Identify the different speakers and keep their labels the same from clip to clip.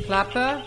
Speaker 1: Klappe.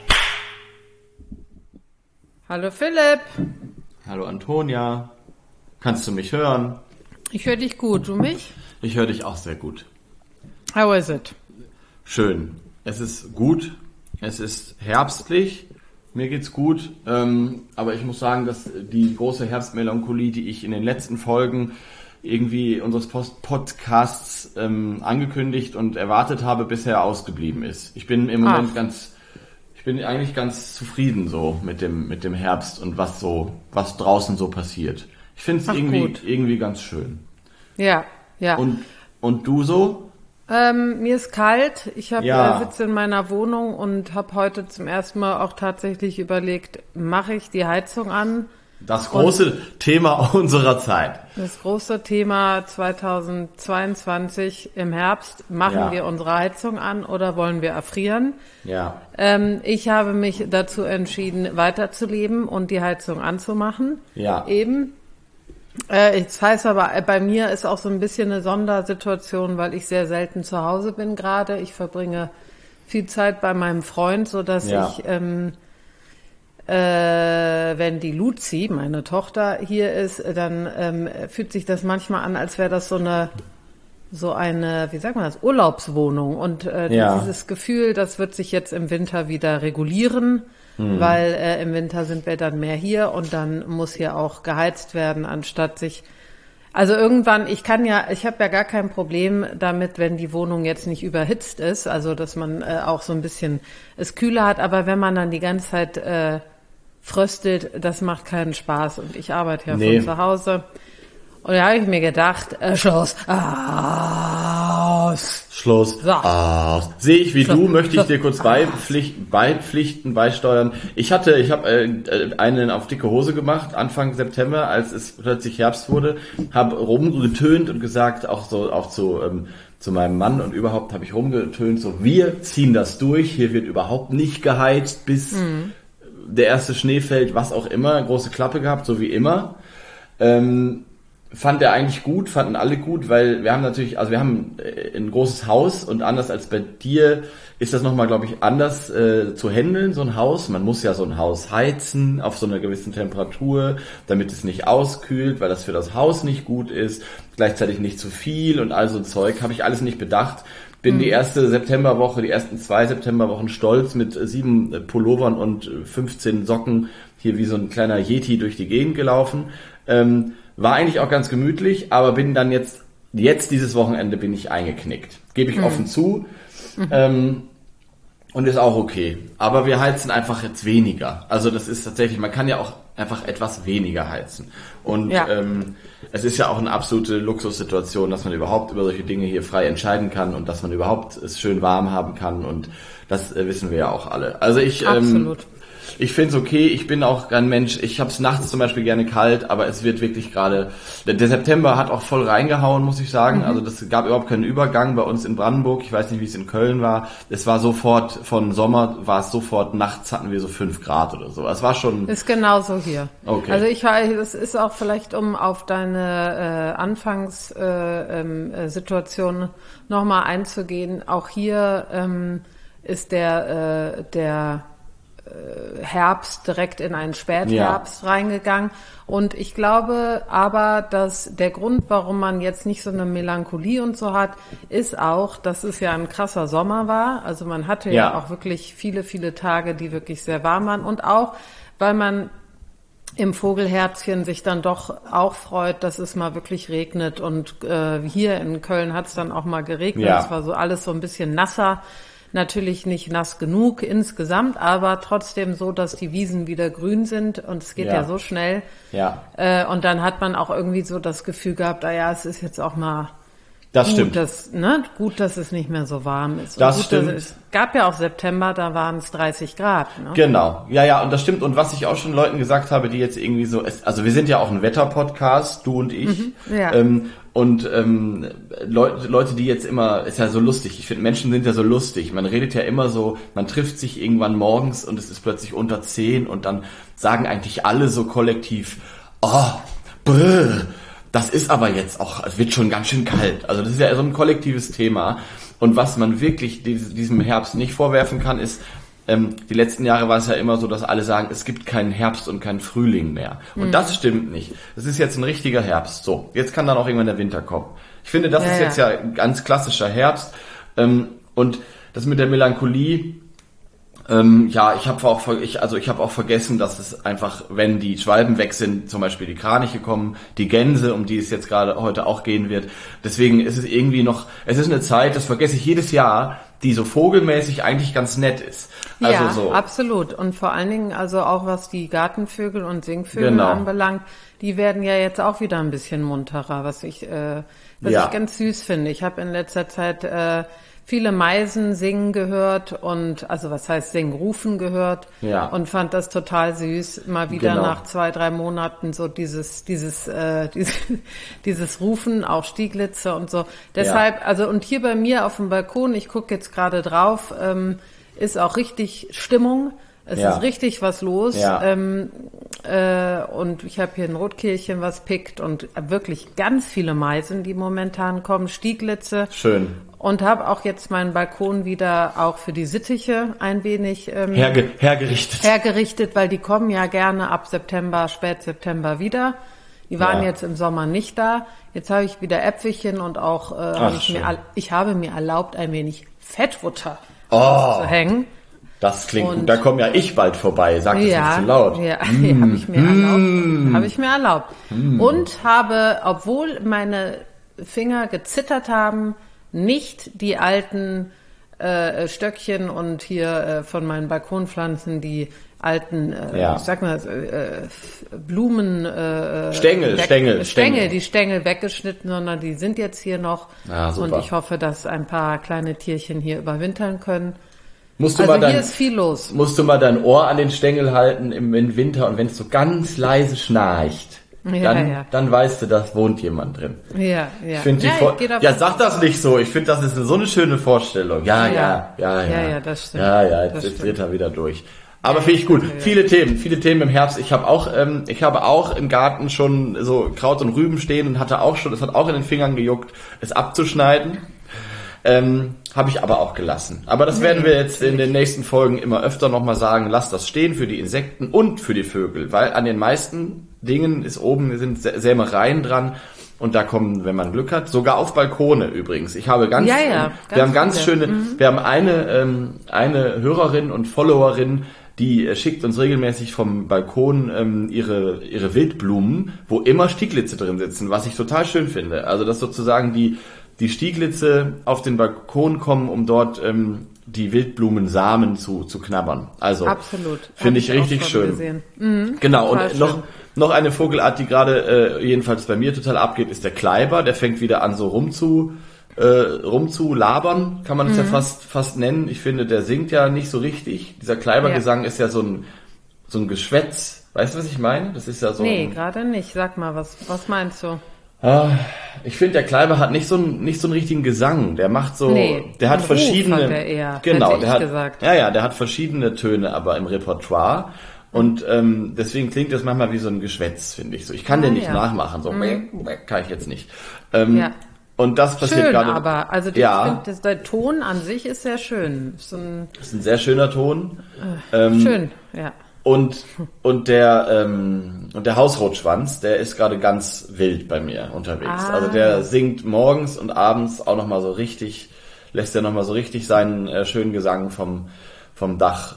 Speaker 1: Hallo Philipp.
Speaker 2: Hallo Antonia. Kannst du mich hören?
Speaker 1: Ich höre dich gut. Du mich?
Speaker 2: Ich höre dich auch sehr gut.
Speaker 1: How is it?
Speaker 2: Schön. Es ist gut. Es ist herbstlich. Mir geht's gut. Aber ich muss sagen, dass die große Herbstmelancholie, die ich in den letzten Folgen irgendwie unseres Podcasts angekündigt und erwartet habe, bisher ausgeblieben ist. Ich bin im Moment eigentlich ganz zufrieden so mit dem Herbst und was draußen so passiert. Ich finde es irgendwie ganz schön.
Speaker 1: Ja.
Speaker 2: Und du so?
Speaker 1: Mir ist kalt. Ich sitze in meiner Wohnung und habe heute zum ersten Mal auch tatsächlich überlegt, mache ich die Heizung an?
Speaker 2: Das große Thema unserer Zeit.
Speaker 1: Das große Thema 2022 im Herbst. Machen wir unsere Heizung an oder wollen wir erfrieren?
Speaker 2: Ja.
Speaker 1: Ich habe mich dazu entschieden, weiterzuleben und die Heizung anzumachen.
Speaker 2: Ja.
Speaker 1: Eben. Das heißt aber, bei mir ist auch so ein bisschen eine Sondersituation, weil ich sehr selten zu Hause bin gerade. Ich verbringe viel Zeit bei meinem Freund, sodass ich, wenn die Luzi, meine Tochter, hier ist, dann fühlt sich das manchmal an, als wäre das so eine, wie sagt man das, Urlaubswohnung. Und dieses Gefühl, das wird sich jetzt im Winter wieder regulieren. Weil im Winter sind wir dann mehr hier und dann muss hier auch geheizt werden, anstatt also irgendwann, ich habe ja gar kein Problem damit, wenn die Wohnung jetzt nicht überhitzt ist, also dass man auch so ein bisschen es kühler hat, aber wenn man dann die ganze Zeit fröstelt, das macht keinen Spaß und ich arbeite ja von zu Hause. Und da habe ich mir gedacht, Schluss aus.
Speaker 2: Schluss aus. Sehe ich wie du, möchte ich dir kurz beisteuern. Ich habe einen auf dicke Hose gemacht, Anfang September, als es plötzlich Herbst wurde, habe rumgetönt und gesagt, auch zu meinem Mann und überhaupt habe ich rumgetönt, so wir ziehen das durch, hier wird überhaupt nicht geheizt, bis der erste Schnee fällt, was auch immer, große Klappe gehabt, so wie immer. Fand er eigentlich gut, fanden alle gut, weil wir haben ein großes Haus und anders als bei dir ist das nochmal, glaube ich, anders zu handeln, so ein Haus. Man muss ja so ein Haus heizen auf so einer gewissen Temperatur, damit es nicht auskühlt, weil das für das Haus nicht gut ist, gleichzeitig nicht zu viel und all so ein Zeug. Habe ich alles nicht bedacht. Bin die ersten 2 Septemberwochen stolz mit 7 Pullovern und 15 Socken hier wie so ein kleiner Yeti durch die Gegend gelaufen. War eigentlich auch ganz gemütlich, aber bin dann jetzt dieses Wochenende bin ich eingeknickt. Gebe ich offen zu. Und ist auch okay. Aber wir heizen einfach jetzt weniger. Also das ist tatsächlich, man kann ja auch einfach etwas weniger heizen. Und es ist ja auch eine absolute Luxussituation, dass man überhaupt über solche Dinge hier frei entscheiden kann und dass man überhaupt es schön warm haben kann. Und das wissen wir ja auch alle. Also ich finde es okay, ich bin auch ein Mensch, ich habe es nachts zum Beispiel gerne kalt, aber es wird wirklich gerade, der September hat auch voll reingehauen, muss ich sagen, also das gab überhaupt keinen Übergang bei uns in Brandenburg, ich weiß nicht, wie es in Köln war, es war sofort, von Sommer war es sofort, nachts hatten wir so 5 Grad oder so, es war schon...
Speaker 1: Ist genauso hier.
Speaker 2: Okay.
Speaker 1: Also das ist auch vielleicht, um auf deine Anfangssituation nochmal einzugehen, auch hier ist der Herbst direkt in einen Spätherbst reingegangen. Und ich glaube aber, dass der Grund, warum man jetzt nicht so eine Melancholie und so hat, ist auch, dass es ja ein krasser Sommer war. Also man hatte ja auch wirklich viele, viele Tage, die wirklich sehr warm waren. Und auch, weil man im Vogelherzchen sich dann doch auch freut, dass es mal wirklich regnet. Und hier in Köln hat es dann auch mal geregnet. Es war so alles so ein bisschen nasser. Natürlich nicht nass genug insgesamt, aber trotzdem so, dass die Wiesen wieder grün sind und es geht ja so schnell. Ja. Und dann hat man auch irgendwie so das Gefühl gehabt, es ist jetzt auch mal
Speaker 2: stimmt.
Speaker 1: Gut, dass es nicht mehr so warm ist.
Speaker 2: Das stimmt.
Speaker 1: Es gab ja auch September, da waren es 30 Grad. Ne?
Speaker 2: Genau, ja, und das stimmt. Und was ich auch schon Leuten gesagt habe, die jetzt irgendwie so, also wir sind ja auch ein Wetter-Podcast, du und ich. Leute, die jetzt immer, ist ja so lustig, ich finde, Menschen sind ja so lustig, man redet ja immer so, man trifft sich irgendwann morgens und es ist plötzlich unter 10 und dann sagen eigentlich alle so kollektiv, das ist aber jetzt auch, es wird schon ganz schön kalt, also das ist ja so ein kollektives Thema und was man wirklich diesem Herbst nicht vorwerfen kann, ist, die letzten Jahre war es ja immer so, dass alle sagen, es gibt keinen Herbst und keinen Frühling mehr. Und das stimmt nicht. Es ist jetzt ein richtiger Herbst. So, jetzt kann dann auch irgendwann der Winter kommen. Ich finde, das ist jetzt ja ein ganz klassischer Herbst. Und das mit der Melancholie, ich habe auch vergessen, dass es einfach, wenn die Schwalben weg sind, zum Beispiel die Kraniche kommen, die Gänse, um die es jetzt gerade heute auch gehen wird. Deswegen ist es irgendwie es ist eine Zeit, das vergesse ich jedes Jahr, die so vogelmäßig eigentlich ganz nett ist. Also
Speaker 1: ja,
Speaker 2: so.
Speaker 1: Absolut. Und vor allen Dingen, also auch was die Gartenvögel und Singvögel anbelangt, die werden ja jetzt auch wieder ein bisschen munterer, was ich ganz süß finde. Ich habe in letzter Zeit viele Meisen singen gehört und, also was heißt singen, rufen gehört und fand das total süß, mal wieder nach 2-3 Monaten so dieses Rufen, auch Stieglitze und so. Deshalb, also und hier bei mir auf dem Balkon, ich gucke jetzt gerade drauf, ist auch richtig Stimmung. Es ist richtig was los. Ja. Und ich habe hier ein Rotkehlchen, was pickt und wirklich ganz viele Meisen, die momentan kommen, Stieglitze.
Speaker 2: Schön.
Speaker 1: Und habe auch jetzt meinen Balkon wieder auch für die Sittiche ein wenig hergerichtet, weil die kommen ja gerne ab September, Spätseptember wieder. Die waren jetzt im Sommer nicht da. Jetzt habe ich wieder Äpfelchen und auch ich habe mir erlaubt, ein wenig Fettbutter zu hängen.
Speaker 2: Das klingt gut. Da komme ja ich bald vorbei. Sag das nicht zu laut.
Speaker 1: Ja, habe ich mir erlaubt. Und habe, obwohl meine Finger gezittert haben, nicht die alten Stöckchen und hier von meinen Balkonpflanzen die alten, Blumen, Stängel, die Stängel weggeschnitten, sondern die sind jetzt hier noch. Und ich hoffe, dass ein paar kleine Tierchen hier überwintern können. Hier ist viel los.
Speaker 2: Musst du mal dein Ohr an den Stängel halten im Winter und wenn es so ganz leise schnarcht, dann weißt du, da wohnt jemand drin.
Speaker 1: Ja.
Speaker 2: Ich finde sag das nicht so. Ich finde, das ist so eine schöne Vorstellung. Ja,
Speaker 1: das stimmt.
Speaker 2: Jetzt dreht er wieder durch. Aber finde ich gut. Viele Themen im Herbst. Ich habe auch im Garten schon so Kraut und Rüben stehen und es hat auch in den Fingern gejuckt, es abzuschneiden. Habe ich aber auch gelassen. Aber das werden wir jetzt in den nächsten Folgen immer öfter nochmal sagen. Lasst das stehen für die Insekten und für die Vögel, weil an den meisten Dingen sind Sämereien dran und da kommen, wenn man Glück hat, sogar auf Balkone übrigens. Ich habe wir haben eine Hörerin und Followerin, die schickt uns regelmäßig vom Balkon ihre Wildblumen, wo immer Stieglitze drin sitzen, was ich total schön finde. Also dass sozusagen die Stieglitze auf den Balkon kommen, um dort die Wildblumensamen zu knabbern. Also
Speaker 1: absolut.
Speaker 2: Finde ich richtig schön. Genau, und noch eine Vogelart, die gerade jedenfalls bei mir total abgeht, ist der Kleiber. Der fängt wieder an so rumzulabern, kann man es ja fast nennen. Ich finde, der singt ja nicht so richtig. Dieser Kleibergesang ist ja so ein Geschwätz. Weißt du, was ich meine? Das ist ja so.
Speaker 1: Nee, gerade nicht. Sag mal, was meinst du?
Speaker 2: Ich finde, der Kleiber hat nicht so einen richtigen Gesang. Der macht so, der hat verschiedene, der hat verschiedene Töne, aber im Repertoire. Und deswegen klingt das manchmal wie so ein Geschwätz, finde ich so. Ich kann den nicht nachmachen, so kann ich jetzt nicht. Und das passiert gerade.
Speaker 1: Aber also ich finde, der Ton an sich ist sehr schön.
Speaker 2: Ist ein sehr schöner Ton.
Speaker 1: Schön, ja.
Speaker 2: Und der Hausrotschwanz, der ist gerade ganz wild bei mir unterwegs. Also der singt morgens und abends auch nochmal so richtig, lässt er nochmal so richtig seinen schönen Gesang vom Dach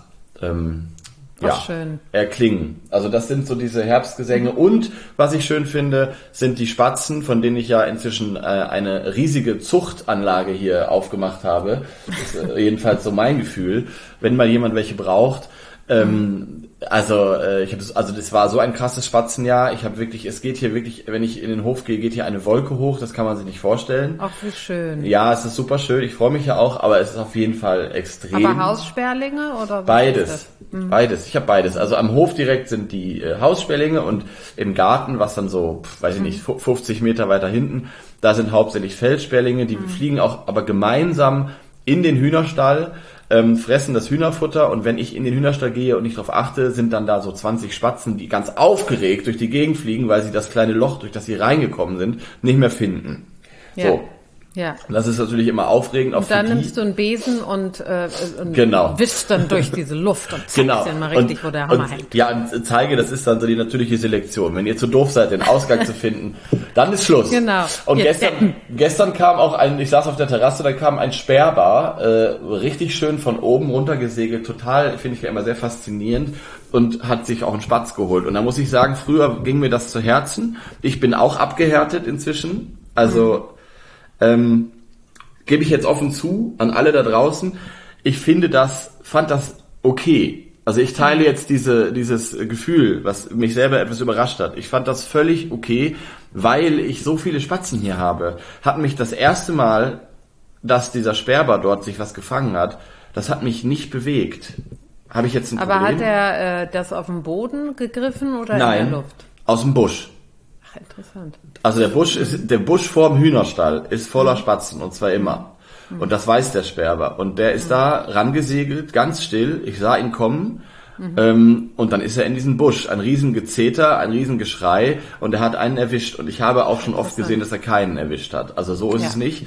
Speaker 2: erklingen. Also das sind so diese Herbstgesänge. Und was ich schön finde, sind die Spatzen, von denen ich ja inzwischen eine riesige Zuchtanlage hier aufgemacht habe. Das ist jedenfalls so mein Gefühl. Wenn mal jemand welche braucht, das war so ein krasses Spatzenjahr. Es geht hier wirklich, wenn ich in den Hof gehe, geht hier eine Wolke hoch, das kann man sich nicht vorstellen.
Speaker 1: Ach, wie schön.
Speaker 2: Ja, es ist super schön, ich freue mich ja auch, aber es ist auf jeden Fall extrem.
Speaker 1: Aber Haussperlinge oder was?
Speaker 2: Beides. Beides, ich habe beides. Also am Hof direkt sind die Haussperlinge und im Garten, was dann so, 50 Meter weiter hinten, da sind hauptsächlich Feldsperlinge, die fliegen auch aber gemeinsam in den Hühnerstall, fressen das Hühnerfutter und wenn ich in den Hühnerstall gehe und nicht darauf achte, sind dann da so 20 Spatzen, die ganz aufgeregt durch die Gegend fliegen, weil sie das kleine Loch, durch das sie reingekommen sind, nicht mehr finden. Ja. So.
Speaker 1: Ja.
Speaker 2: Das ist natürlich immer aufregend.
Speaker 1: Und dann nimmst du einen Besen und
Speaker 2: genau.
Speaker 1: wischst dann durch diese Luft und zeigst dir mal richtig, wo der Hammer hängt.
Speaker 2: Ja, und zeige, das ist dann so die natürliche Selektion. Wenn ihr zu doof seid, den Ausgang zu finden, dann ist Schluss.
Speaker 1: Genau.
Speaker 2: Und gestern kam auch ich saß auf der Terrasse, da kam ein Sperber, richtig schön von oben runter gesegelt, total, finde ich ja immer sehr faszinierend, und hat sich auch einen Spatz geholt. Und da muss ich sagen, früher ging mir das zu Herzen. Ich bin auch abgehärtet inzwischen. Also, gebe ich jetzt offen zu an alle da draußen. Ich fand das okay. Also ich teile jetzt dieses Gefühl, was mich selber etwas überrascht hat. Ich fand das völlig okay, weil ich so viele Spatzen hier habe. Hat mich das erste Mal, dass dieser Sperber dort sich was gefangen hat, das hat mich nicht bewegt. Habe ich jetzt ein Problem?
Speaker 1: Aber hat er das auf dem Boden gegriffen oder
Speaker 2: Nein,
Speaker 1: in der Luft?
Speaker 2: Aus dem Busch.
Speaker 1: Ach, interessant.
Speaker 2: Also der Busch vorm Hühnerstall ist voller Spatzen, und zwar immer. Und das weiß der Sperber. Und der ist da rangesegelt, ganz still. Ich sah ihn kommen. Und dann ist er in diesen Busch. Ein riesen Gezeter, ein riesen Geschrei. Und er hat einen erwischt. Und ich habe auch schon oft gesehen, dass er keinen erwischt hat. Also so ist es nicht.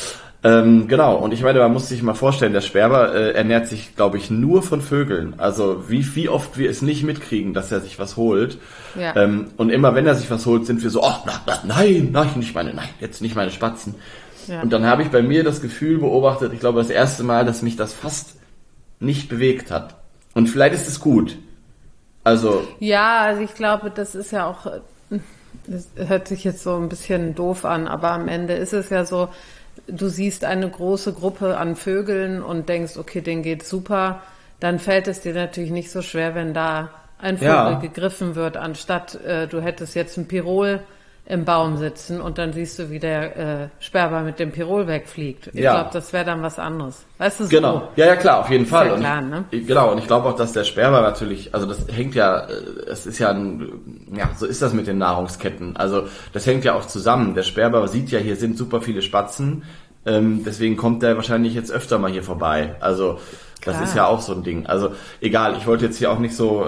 Speaker 2: Genau. Und ich meine, man muss sich mal vorstellen, der Sperber ernährt sich, glaube ich, nur von Vögeln. Also wie oft wir es nicht mitkriegen, dass er sich was holt.
Speaker 1: Ja.
Speaker 2: Und immer wenn er sich was holt, sind wir so, nein, jetzt nicht meine Spatzen. Ja. Und dann habe ich bei mir das Gefühl beobachtet, ich glaube das erste Mal, dass mich das fast nicht bewegt hat. Und vielleicht ist es gut. Also
Speaker 1: ich glaube, das ist ja auch, das hört sich jetzt so ein bisschen doof an, aber am Ende ist es ja so, du siehst eine große Gruppe an Vögeln und denkst, okay, denen geht's super, dann fällt es dir natürlich nicht so schwer, wenn da ein Vogel gegriffen wird, anstatt du hättest jetzt ein Pirol im Baum sitzen und dann siehst du, wie der Sperber mit dem Pirol wegfliegt. Ich glaube, das wäre dann was anderes. Weißt du, so?
Speaker 2: Genau. Ja, klar, auf jeden Fall.
Speaker 1: Ja klar, ne?
Speaker 2: Genau, und ich glaube auch, dass der Sperber natürlich, also das hängt ja, es ist ja so ist das mit den Nahrungsketten. Also das hängt ja auch zusammen. Der Sperber sieht ja, hier sind super viele Spatzen, deswegen kommt der wahrscheinlich jetzt öfter mal hier vorbei. Also das ist ja auch so ein Ding. Also egal, ich wollte jetzt hier auch nicht so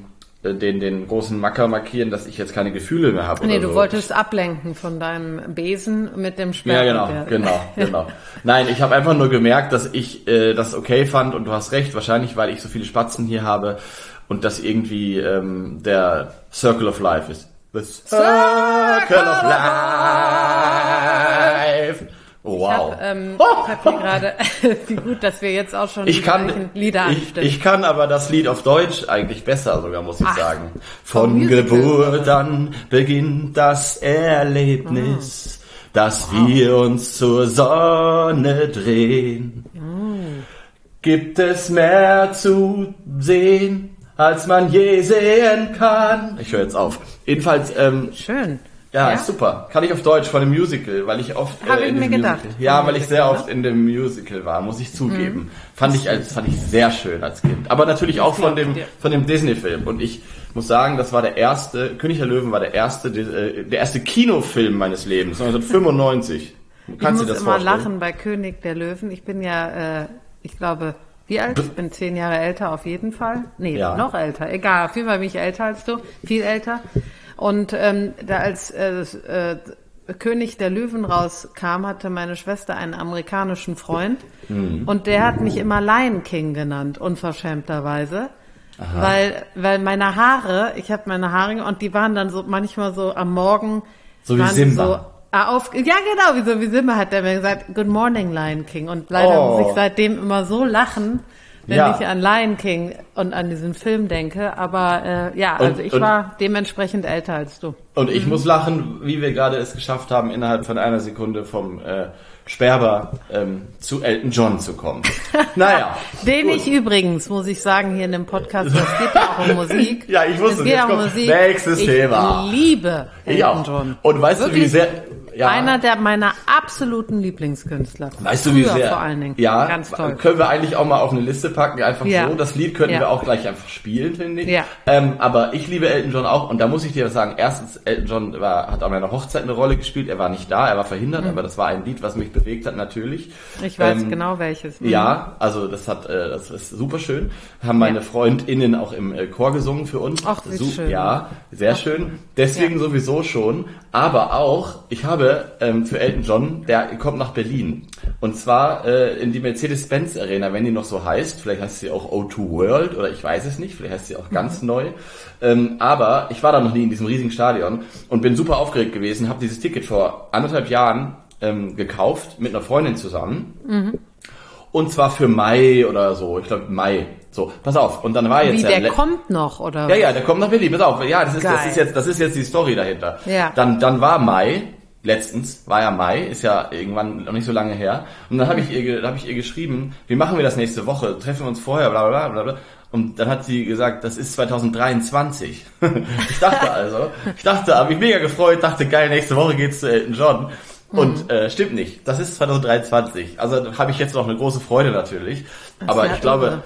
Speaker 2: den großen Macker markieren, dass ich jetzt keine Gefühle mehr habe.
Speaker 1: Nee,
Speaker 2: oder
Speaker 1: du
Speaker 2: so.
Speaker 1: wolltest ablenken von deinem Besen mit dem Sperber.
Speaker 2: Ja, genau. Nein, ich habe einfach nur gemerkt, dass ich das okay fand, und du hast recht, wahrscheinlich, weil ich so viele Spatzen hier habe und das irgendwie der Circle of Life ist. The Circle of Life. Wow.
Speaker 1: Ich hab hier gerade, wie gut, dass wir jetzt auch schon Lieder anstimmen.
Speaker 2: Ich kann aber das Lied auf Deutsch eigentlich besser sogar, muss ich sagen. Von Geburt an beginnt das Erlebnis, dass wir uns zur Sonne drehen. Gibt es mehr zu sehen, als man je sehen kann? Ich höre jetzt auf. Jedenfalls,
Speaker 1: schön.
Speaker 2: Ja, ist super. Kann ich auf Deutsch von dem Musical, weil ich oft weil ich sehr oft in dem Musical war, muss ich zugeben. Fand ich sehr schön als Kind. Aber natürlich auch von dem Disney-Film. Und ich muss sagen, das war König der Löwen war der erste Kinofilm meines Lebens, 1995. Kannst du dir das vorstellen?
Speaker 1: Ich muss immer lachen bei König der Löwen. Ich bin ja, ich glaube, wie alt? Ich bin 10 Jahre älter auf jeden Fall. Nee, noch älter. Egal, auf jeden Fall bin ich älter als du. Viel älter. Und da als König der Löwen rauskam, hatte meine Schwester einen amerikanischen Freund. Und der hat mich immer Lion King genannt, unverschämterweise. Weil meine Haare, ich habe meine Haare, und die waren dann so manchmal so am Morgen.
Speaker 2: So wie Simba.
Speaker 1: So, ja, genau, wie Simba hat der mir gesagt, Good morning, Lion King. Und leider muss ich seitdem immer so lachen, wenn ich an Lion King und an diesen Film denke. Aber ich war dementsprechend älter als du.
Speaker 2: Und ich muss lachen, wie wir gerade es geschafft haben, innerhalb von einer Sekunde vom Sperber zu Elton John zu kommen. Naja.
Speaker 1: Den ich übrigens, muss ich sagen, hier in dem Podcast, es geht ja auch um Musik.
Speaker 2: Ja, ich wusste,
Speaker 1: es geht auch um Musik.
Speaker 2: Nächstes Thema.
Speaker 1: Ich liebe Elton John.
Speaker 2: Und weißt du, wie sehr... Ja.
Speaker 1: Einer meiner absoluten Lieblingskünstler.
Speaker 2: Weißt du, wie sehr?
Speaker 1: Vor allen Dingen.
Speaker 2: Ja,
Speaker 1: ganz toll.
Speaker 2: Können wir eigentlich auch mal auf eine Liste packen, einfach so. Das Lied könnten wir auch gleich einfach spielen, finde ich.
Speaker 1: Ja.
Speaker 2: Aber ich liebe Elton John auch, und da muss ich dir sagen, erstens, Elton John hat an meiner Hochzeit eine Rolle gespielt, er war nicht da, er war verhindert, aber das war ein Lied, was mich bewegt hat, natürlich.
Speaker 1: Ich weiß genau welches.
Speaker 2: Ja, also das ist super schön. Haben meine FreundInnen auch im Chor gesungen für uns.
Speaker 1: Ach, wie schön.
Speaker 2: Ja, sehr schön. Deswegen sowieso schon. Aber auch, ich habe glaube, für Elton John, der kommt nach Berlin. Und zwar in die Mercedes-Benz Arena, wenn die noch so heißt. Vielleicht heißt sie auch O2 World oder ich weiß es nicht. Vielleicht heißt sie auch ganz neu. Aber ich war da noch nie in diesem riesigen Stadion und bin super aufgeregt gewesen. Habe dieses Ticket vor 1,5 Jahren gekauft mit einer Freundin zusammen. Und zwar für Mai oder so. Ich glaube Mai. So, pass auf. Und dann war jetzt
Speaker 1: der kommt noch, oder?
Speaker 2: Ja, der kommt nach Berlin. Pass auf. Ja, das ist jetzt die Story dahinter.
Speaker 1: Ja.
Speaker 2: Dann war Mai. Letztens war ja Mai, ist ja irgendwann noch nicht so lange her. Und dann habe ich ihr geschrieben, wie machen wir das nächste Woche? Treffen wir uns vorher, bla bla bla bla. Und dann hat sie gesagt, das ist 2023. Ich habe mich mega gefreut, dachte, geil, nächste Woche geht's zu Elton John. Und stimmt nicht, das ist 2023. Also habe ich jetzt noch eine große Freude natürlich. Aber ich glaube,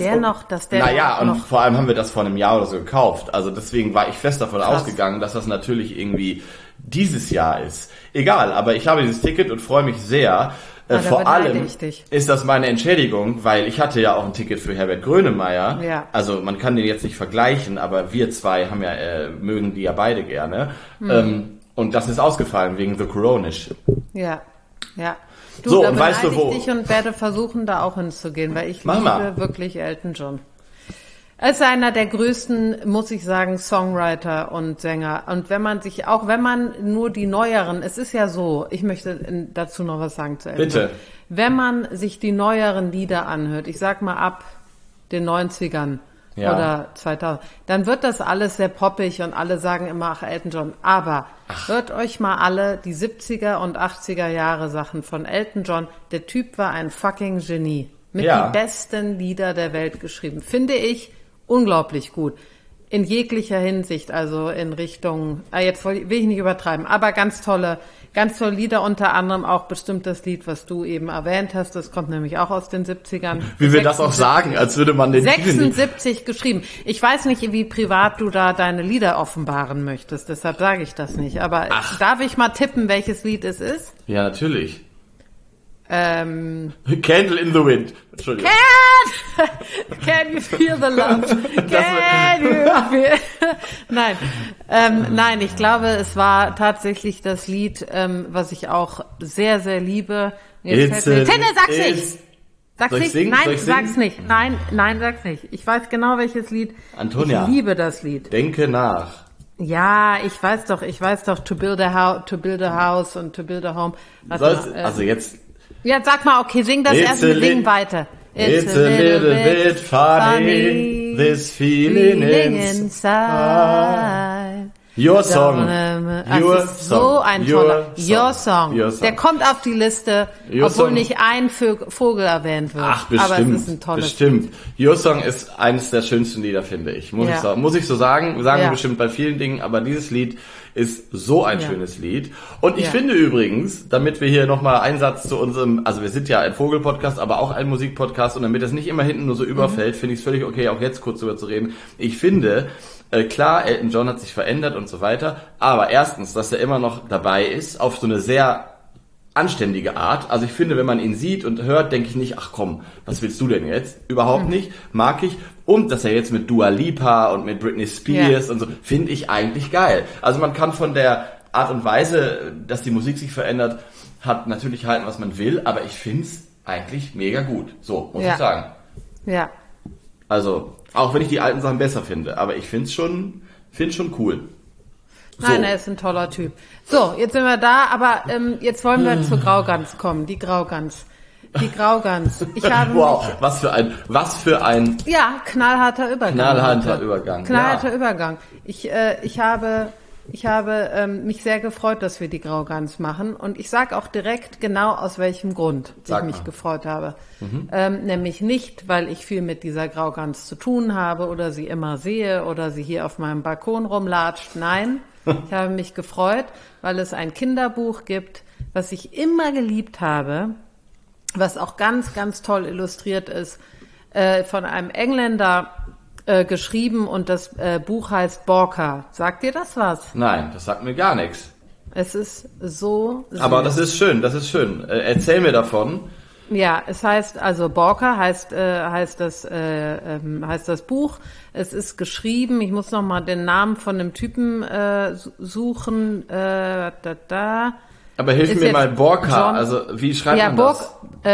Speaker 2: und vor allem haben wir das vor einem Jahr oder so gekauft. Also deswegen war ich fest davon ausgegangen, dass das natürlich irgendwie dieses Jahr ist. Egal, aber ich habe dieses Ticket und freue mich sehr. Vor allem ist das meine Entschädigung, weil ich hatte ja auch ein Ticket für Herbert Grönemeyer. Ja. Also man kann den jetzt nicht vergleichen, aber wir zwei haben ja mögen die ja beide gerne. Und das ist ausgefallen wegen The Coronish.
Speaker 1: Ja, ja. Du,
Speaker 2: so,
Speaker 1: da
Speaker 2: und weißt du wo?
Speaker 1: Ich und werde versuchen, da auch hinzugehen, weil ich liebe wirklich Elton John. Er ist einer der größten, muss ich sagen, Songwriter und Sänger. Und wenn man nur die neueren, es ist ja so, ich möchte dazu noch was sagen zu Elton.
Speaker 2: Bitte.
Speaker 1: Wenn man sich die neueren Lieder anhört, ich sag mal ab den 90ern oder 2000, dann wird das alles sehr poppig und alle sagen immer, ach, Elton John. Aber hört euch mal alle die 70er und 80er Jahre Sachen von Elton John. Der Typ war ein fucking Genie. Mit die besten Lieder der Welt geschrieben. Finde ich unglaublich gut. In jeglicher Hinsicht, also in Richtung, jetzt will ich nicht übertreiben, aber ganz tolle Lieder, unter anderem auch bestimmt das Lied, was du eben erwähnt hast, das kommt nämlich auch aus den 70ern.
Speaker 2: Wie wir das auch sagen, als würde man den
Speaker 1: 76 geschrieben. Ich weiß nicht, wie privat du da deine Lieder offenbaren möchtest, deshalb sage ich das nicht, aber darf ich mal tippen, welches Lied es ist?
Speaker 2: Ja, natürlich. Candle in the Wind. Entschuldigung.
Speaker 1: Can you feel the love? Can you feel... Nein, ich glaube, es war tatsächlich das Lied, was ich auch sehr, sehr liebe. Sag's nicht! Sag's nicht! Nein, sag's nicht! Nein, sag's nicht. Ich weiß genau, welches Lied.
Speaker 2: Antonia.
Speaker 1: Ich liebe das Lied.
Speaker 2: Denke nach.
Speaker 1: Ja, ich weiß doch, to build a house und to build a home.
Speaker 2: Also jetzt...
Speaker 1: Ja, sag mal, okay, sing das erst und sing weiter.
Speaker 2: It's a little bit funny, this feeling inside. Your song.
Speaker 1: So ein toller. Your Song. Der kommt auf die Liste, obwohl nicht ein Vogel erwähnt wird.
Speaker 2: Ach, bestimmt.
Speaker 1: Aber es ist ein tolles Lied.
Speaker 2: Your Song ist eines der schönsten Lieder, finde ich. Muss ich so sagen. Sagen wir bestimmt bei vielen Dingen, aber dieses Lied ist so ein schönes Lied. Und ich finde übrigens, damit wir hier nochmal einen Satz zu unserem, also wir sind ja ein Vogelpodcast, aber auch ein Musikpodcast und damit das nicht immer hinten nur so überfällt, finde ich es völlig okay, auch jetzt kurz drüber zu reden. Ich finde, klar, Elton John hat sich verändert und so weiter, aber erstens, dass er immer noch dabei ist, auf so eine sehr anständige Art. Also ich finde, wenn man ihn sieht und hört, denke ich nicht, ach komm, was willst du denn jetzt? Überhaupt nicht, mag ich. Und dass er jetzt mit Dua Lipa und mit Britney Spears und so, finde ich eigentlich geil. Also man kann von der Art und Weise, dass die Musik sich verändert, hat natürlich halten, was man will, aber ich finde es eigentlich mega gut. So, muss ich sagen. Ja. Also, auch wenn ich die alten Sachen besser finde, aber ich finde schon cool.
Speaker 1: So. Nein, er ist ein toller Typ. So, jetzt sind wir da, aber jetzt wollen wir zur Graugans kommen. Die Graugans. Ich habe
Speaker 2: was für ein
Speaker 1: knallharter Übergang.
Speaker 2: Knallharter
Speaker 1: Übergang. Ich habe mich sehr gefreut, dass wir die Graugans machen und ich sage auch direkt genau aus welchem Grund ich mich gefreut habe. Nämlich nicht, weil ich viel mit dieser Graugans zu tun habe oder sie immer sehe oder sie hier auf meinem Balkon rumlatscht. Nein, ich habe mich gefreut, weil es ein Kinderbuch gibt, was ich immer geliebt habe, was auch ganz, ganz toll illustriert ist, von einem Engländer geschrieben und das Buch heißt Borka. Sagt dir das was?
Speaker 2: Nein, das sagt mir gar nichts.
Speaker 1: Es ist so süß.
Speaker 2: Aber das ist schön. Erzähl mir davon.
Speaker 1: Ja, es heißt, also Borka heißt das Buch. Es ist geschrieben, ich muss noch mal den Namen von dem Typen suchen.
Speaker 2: Aber hilf mir mal, Borka, also wie schreibt man das?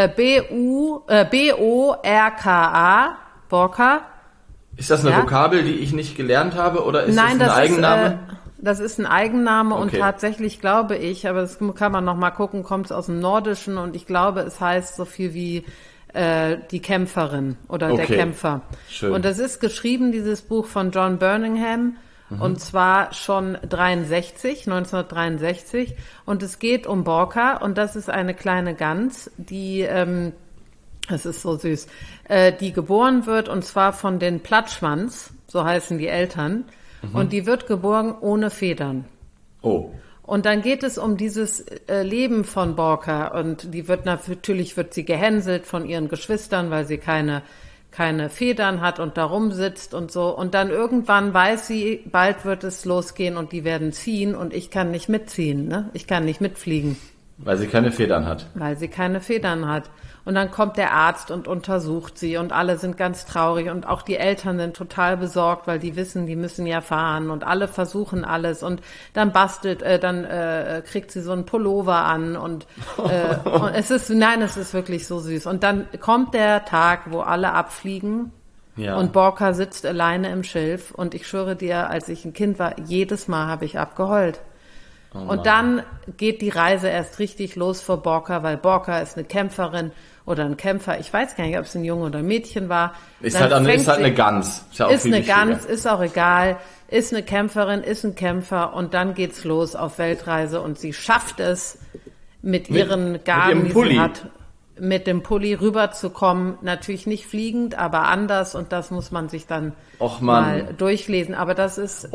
Speaker 1: B-O-R-K-A, Borka.
Speaker 2: Ist das eine Vokabel, die ich nicht gelernt habe, oder ist
Speaker 1: Nein,
Speaker 2: das ein Eigenname?
Speaker 1: Das ist ein Eigenname und
Speaker 2: Okay.
Speaker 1: tatsächlich glaube ich, aber das kann man noch mal gucken, kommt es aus dem Nordischen und ich glaube, es heißt so viel wie die Kämpferin oder der Kämpfer.
Speaker 2: Schön.
Speaker 1: Und das ist geschrieben, dieses Buch von John Birmingham, und zwar schon 1963 und es geht um Borka und das ist eine kleine Gans, die das ist so süß, die geboren wird und zwar von den Platschmanns, so heißen die Eltern, und die wird geboren ohne Federn.
Speaker 2: Oh.
Speaker 1: Und dann geht es um dieses Leben von Borka und die wird natürlich wird sie gehänselt von ihren Geschwistern, weil sie keine Federn hat und da rumsitzt und so. Und dann irgendwann weiß sie, bald wird es losgehen und die werden ziehen und ich kann nicht mitziehen, ne? Ich kann nicht mitfliegen.
Speaker 2: Weil sie keine Federn hat.
Speaker 1: Weil sie keine Federn hat. Und dann kommt der Arzt und untersucht sie und alle sind ganz traurig und auch die Eltern sind total besorgt, weil die wissen, die müssen ja fahren und alle versuchen alles und dann kriegt sie so einen Pullover an und es ist wirklich so süß. Und dann kommt der Tag, wo alle abfliegen. Ja. Und Borka sitzt alleine im Schilf und ich schwöre dir, als ich ein Kind war, jedes Mal habe ich abgeheult. Und dann geht die Reise erst richtig los für Borka, weil Borka ist eine Kämpferin oder ein Kämpfer. Ich weiß gar nicht, ob es ein Junge oder ein Mädchen war.
Speaker 2: Ist halt eine Gans.
Speaker 1: Ist eine Gans, ist auch egal. Ist eine Kämpferin, ist ein Kämpfer und dann geht's los auf Weltreise und sie schafft es mit ihren Gaben, die sie hat, mit dem Pulli rüberzukommen. Natürlich nicht fliegend, aber anders und das muss man sich dann mal durchlesen. Aber das ist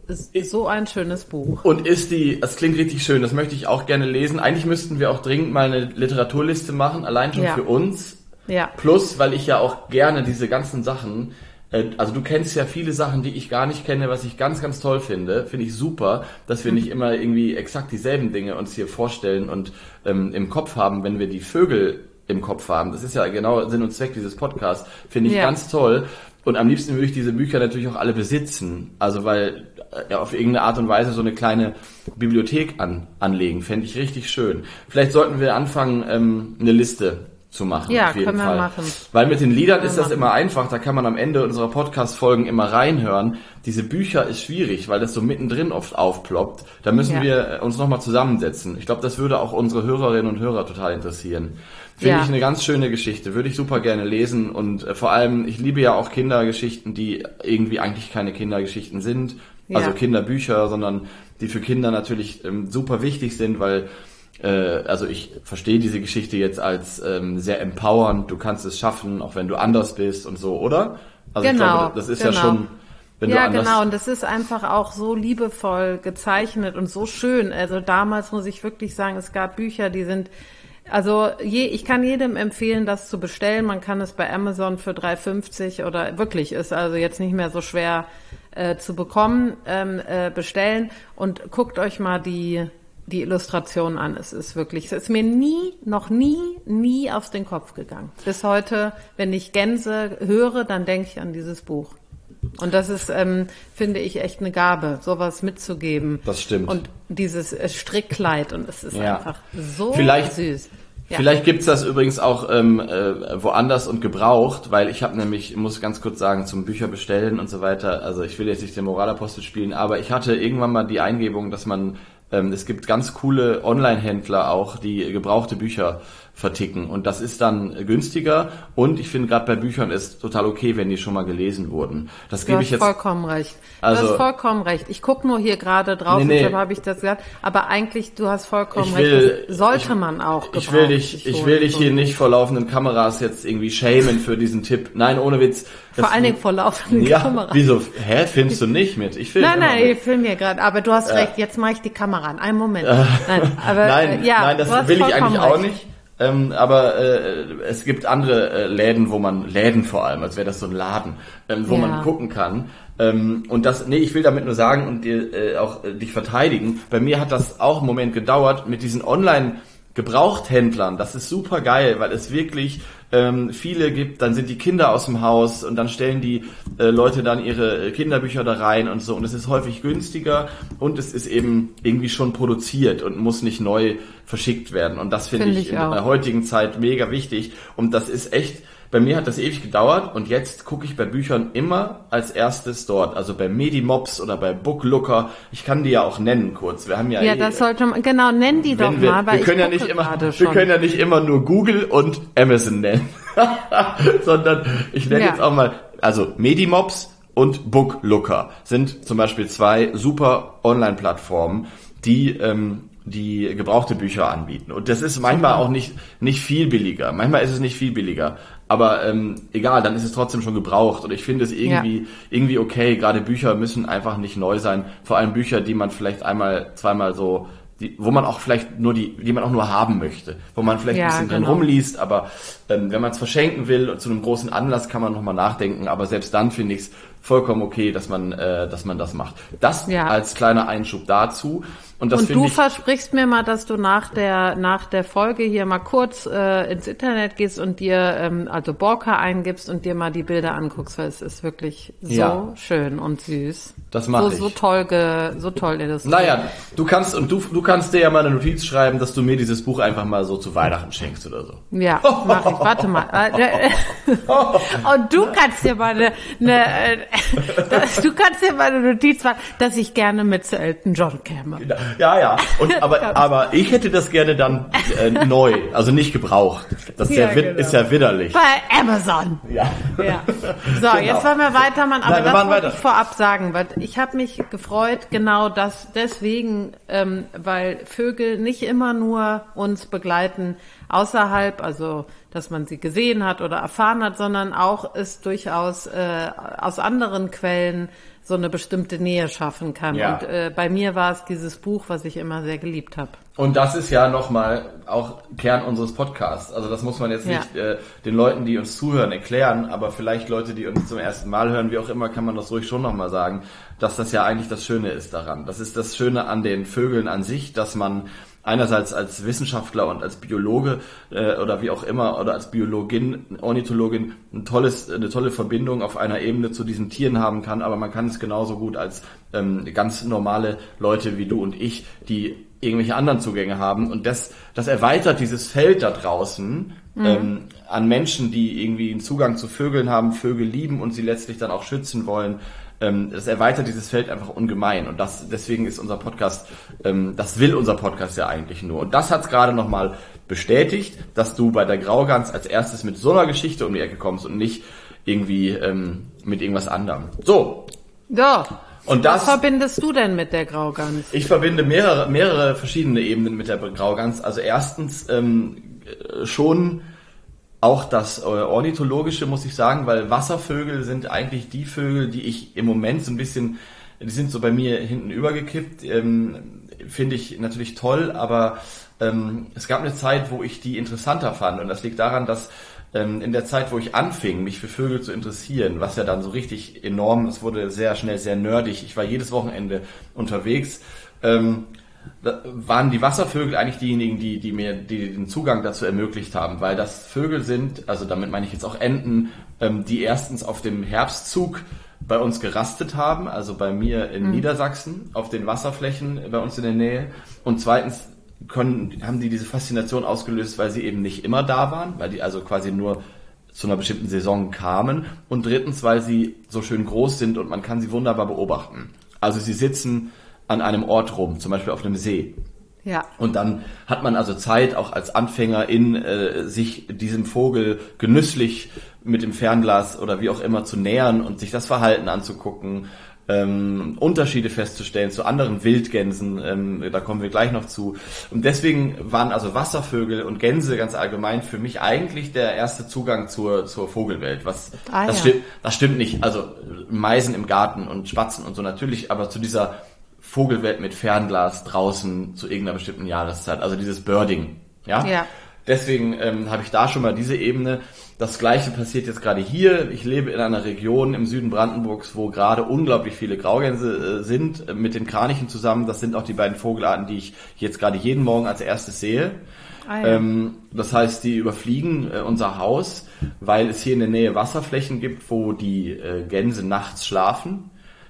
Speaker 1: so ein schönes Buch.
Speaker 2: Und das klingt richtig schön, das möchte ich auch gerne lesen. Eigentlich müssten wir auch dringend mal eine Literaturliste machen, allein schon für uns.
Speaker 1: Ja.
Speaker 2: Plus, weil ich ja auch gerne diese ganzen Sachen, also du kennst ja viele Sachen, die ich gar nicht kenne, was ich ganz, ganz toll finde ich super, dass wir nicht immer irgendwie exakt dieselben Dinge uns hier vorstellen und im Kopf haben, wenn wir die Vögel im Kopf haben. Das ist ja genau Sinn und Zweck dieses Podcasts. Finde ich ganz toll. Und am liebsten würde ich diese Bücher natürlich auch alle besitzen. Also weil auf irgendeine Art und Weise so eine kleine Bibliothek anlegen. Fände ich richtig schön. Vielleicht sollten wir anfangen, eine Liste zu machen.
Speaker 1: Ja,
Speaker 2: auf jeden
Speaker 1: können
Speaker 2: Fall.
Speaker 1: wir machen.
Speaker 2: Weil mit den Liedern ist das immer einfach. Da kann man am Ende unserer Podcast-Folgen immer reinhören. Diese Bücher ist schwierig, weil das so mittendrin oft aufploppt. Da müssen wir uns nochmal zusammensetzen. Ich glaube, das würde auch unsere Hörerinnen und Hörer total interessieren. Finde ich eine ganz schöne Geschichte. Würde ich super gerne lesen. Und vor allem, ich liebe ja auch Kindergeschichten, die irgendwie eigentlich keine Kindergeschichten sind. Also Kinderbücher, sondern die für Kinder natürlich super wichtig sind, weil also ich verstehe diese Geschichte jetzt als sehr empowernd. Du kannst es schaffen, auch wenn du anders bist und so, oder? Also ich glaube, das ist ja schon...
Speaker 1: Genau, und das ist einfach auch so liebevoll gezeichnet und so schön. Also damals muss ich wirklich sagen, es gab Bücher, die sind... Also ich kann jedem empfehlen, das zu bestellen. Man kann es bei Amazon für 3,50 oder wirklich ist also jetzt nicht mehr so schwer zu bekommen, bestellen und guckt euch mal die Illustration an. Es ist mir noch nie aus den Kopf gegangen. Bis heute, wenn ich Gänse höre, dann denke ich an dieses Buch. Und das ist, finde ich, echt eine Gabe, sowas mitzugeben.
Speaker 2: Das stimmt.
Speaker 1: Und dieses Strickkleid und es ist einfach so süß. Ja.
Speaker 2: Vielleicht gibt's das übrigens auch woanders und gebraucht, weil ich muss ganz kurz sagen, zum Bücher bestellen und so weiter, also ich will jetzt nicht den Moralapostel spielen, aber ich hatte irgendwann mal die Eingebung, dass es gibt ganz coole Online-Händler auch, die gebrauchte Bücher verticken und das ist dann günstiger und ich finde gerade bei Büchern ist total okay, wenn die schon mal gelesen wurden. Das gebe ich jetzt.
Speaker 1: Du hast vollkommen recht. Du hast vollkommen recht. Ich gucke nur hier gerade drauf, deshalb habe ich das gesagt. Aber eigentlich, du hast vollkommen recht. Das sollte man auch gebrauchen.
Speaker 2: Ich will dich hier nicht vor laufenden Kameras jetzt irgendwie shamen für diesen Tipp. Nein, ohne Witz.
Speaker 1: Vor allen Dingen vor laufenden Kameras.
Speaker 2: Wieso? Filmst du nicht mit? Ich filme
Speaker 1: Nein, ich filme hier gerade. Aber du hast recht. Jetzt mache ich die Kamera an. Einen Moment. Nein,
Speaker 2: das will ich eigentlich auch nicht. Aber es gibt andere Läden vor allem, als wäre das so ein Laden, wo man gucken kann. Ich will damit nur sagen und dir auch dich verteidigen. Bei mir hat das auch einen Moment gedauert mit diesen Online Gebrauchthändlern, das ist super geil, weil es wirklich viele gibt, dann sind die Kinder aus dem Haus und dann stellen die Leute dann ihre Kinderbücher da rein und so und es ist häufig günstiger und es ist eben irgendwie schon produziert und muss nicht neu verschickt werden und das finde ich in der heutigen Zeit mega wichtig und das ist echt, bei mir hat das ewig gedauert und jetzt gucke ich bei Büchern immer als erstes dort, also bei Medimops oder bei Booklooker. Ich kann die ja auch nennen kurz. Wir haben ja
Speaker 1: das sollte man, genau, nenn die doch mal, weil
Speaker 2: wir können ja nicht immer nur Google und Amazon nennen, sondern ich nenne jetzt auch mal, also Medimops und Booklooker sind zum Beispiel 2 super Online-Plattformen, die gebrauchte Bücher anbieten. Und das ist manchmal auch nicht viel billiger. Manchmal ist es nicht viel billiger. Aber egal, dann ist es trotzdem schon gebraucht. Und ich finde es irgendwie okay. Gerade Bücher müssen einfach nicht neu sein. Vor allem Bücher, die man vielleicht einmal, zweimal so, wo man auch vielleicht die man auch nur haben möchte. Wo man vielleicht ein bisschen drin rumliest. Aber wenn man es verschenken will und zu einem großen Anlass, kann man nochmal nachdenken. Aber selbst dann finde ich es vollkommen okay, dass man das macht. Das als kleiner Einschub dazu. Und du
Speaker 1: versprichst mir mal, dass du nach der Folge hier mal kurz ins Internet gehst und dir also Borka eingibst und dir mal die Bilder anguckst, weil es ist wirklich so schön und süß.
Speaker 2: Das mache ich.
Speaker 1: So toll illustriert.
Speaker 2: Naja, du kannst dir ja mal eine Notiz schreiben, dass du mir dieses Buch einfach mal so zu Weihnachten schenkst oder so.
Speaker 1: Ja, mach ich. Warte mal. Und du kannst dir mal eine Notiz machen, dass ich gerne mit zu Elton John käme.
Speaker 2: Ja. Aber ich hätte das gerne dann neu, also nicht gebraucht. Das ist ja widerlich.
Speaker 1: Bei Amazon. Ja. So, genau. Jetzt wollen wir weitermachen, aber das wollte ich vorab sagen, weil ich habe mich gefreut, genau das deswegen, weil Vögel nicht immer nur uns begleiten außerhalb, also dass man sie gesehen hat oder erfahren hat, sondern auch es durchaus aus anderen Quellen so eine bestimmte Nähe schaffen kann. Ja. Und bei mir war es dieses Buch, was ich immer sehr geliebt habe.
Speaker 2: Und das ist ja nochmal auch Kern unseres Podcasts. Also das muss man jetzt nicht den Leuten, die uns zuhören, erklären, aber vielleicht Leute, die uns zum ersten Mal hören, wie auch immer, kann man das ruhig schon nochmal sagen, dass das ja eigentlich das Schöne ist daran. Das ist das Schöne an den Vögeln an sich, dass man einerseits als Wissenschaftler und als Biologe oder wie auch immer oder als Biologin, Ornithologin eine tolle Verbindung auf einer Ebene zu diesen Tieren haben kann, aber man kann es genauso gut als ganz normale Leute wie du und ich, die irgendwelche anderen Zugänge haben und das erweitert dieses Feld da draußen an Menschen, die irgendwie einen Zugang zu Vögeln haben, Vögel lieben und sie letztlich dann auch schützen wollen. Das erweitert dieses Feld einfach ungemein und deswegen ist unser Podcast, das will unser Podcast ja eigentlich nur. Und das hat es gerade nochmal bestätigt, dass du bei der Graugans als erstes mit so einer Geschichte um die Ecke kommst und nicht irgendwie mit irgendwas anderem. So.
Speaker 1: Ja. Und was verbindest du denn mit der Graugans?
Speaker 2: Ich verbinde mehrere verschiedene Ebenen mit der Graugans. Also erstens schon auch das Ornithologische, muss ich sagen, weil Wasservögel sind eigentlich die Vögel, die ich im Moment so ein bisschen, die sind so bei mir hinten übergekippt, finde ich natürlich toll, aber es gab eine Zeit, wo ich die interessanter fand und das liegt daran, dass in der Zeit, wo ich anfing, mich für Vögel zu interessieren, was ja dann so richtig enorm, es wurde sehr schnell sehr nerdig, ich war jedes Wochenende unterwegs, waren die Wasservögel eigentlich diejenigen, die mir den Zugang dazu ermöglicht haben, weil das Vögel sind, also damit meine ich jetzt auch Enten, die erstens auf dem Herbstzug bei uns gerastet haben, also bei mir in Niedersachsen, auf den Wasserflächen bei uns in der Nähe und zweitens haben die diese Faszination ausgelöst, weil sie eben nicht immer da waren, weil die also quasi nur zu einer bestimmten Saison kamen und drittens, weil sie so schön groß sind und man kann sie wunderbar beobachten. Also sie sitzen an einem Ort rum, zum Beispiel auf einem See. Ja. Und dann hat man also Zeit, auch als Anfänger sich diesem Vogel genüsslich mit dem Fernglas oder wie auch immer zu nähern und sich das Verhalten anzugucken, Unterschiede festzustellen zu anderen Wildgänsen, da kommen wir gleich noch zu. Und deswegen waren also Wasservögel und Gänse ganz allgemein für mich eigentlich der erste Zugang zur Vogelwelt. Das stimmt nicht. Also Meisen im Garten und Spatzen und so natürlich, aber zu dieser Vogelwelt mit Fernglas draußen zu irgendeiner bestimmten Jahreszeit, also dieses Birding, ja. Deswegen habe ich da schon mal diese Ebene. Das Gleiche passiert jetzt gerade hier. Ich lebe in einer Region im Süden Brandenburgs, wo gerade unglaublich viele Graugänse sind, mit den Kranichen zusammen. Das sind auch die beiden Vogelarten, die ich jetzt gerade jeden Morgen als erstes sehe.
Speaker 1: Ja.
Speaker 2: Das heißt, die überfliegen unser Haus, weil es hier in der Nähe Wasserflächen gibt, wo die Gänse nachts schlafen.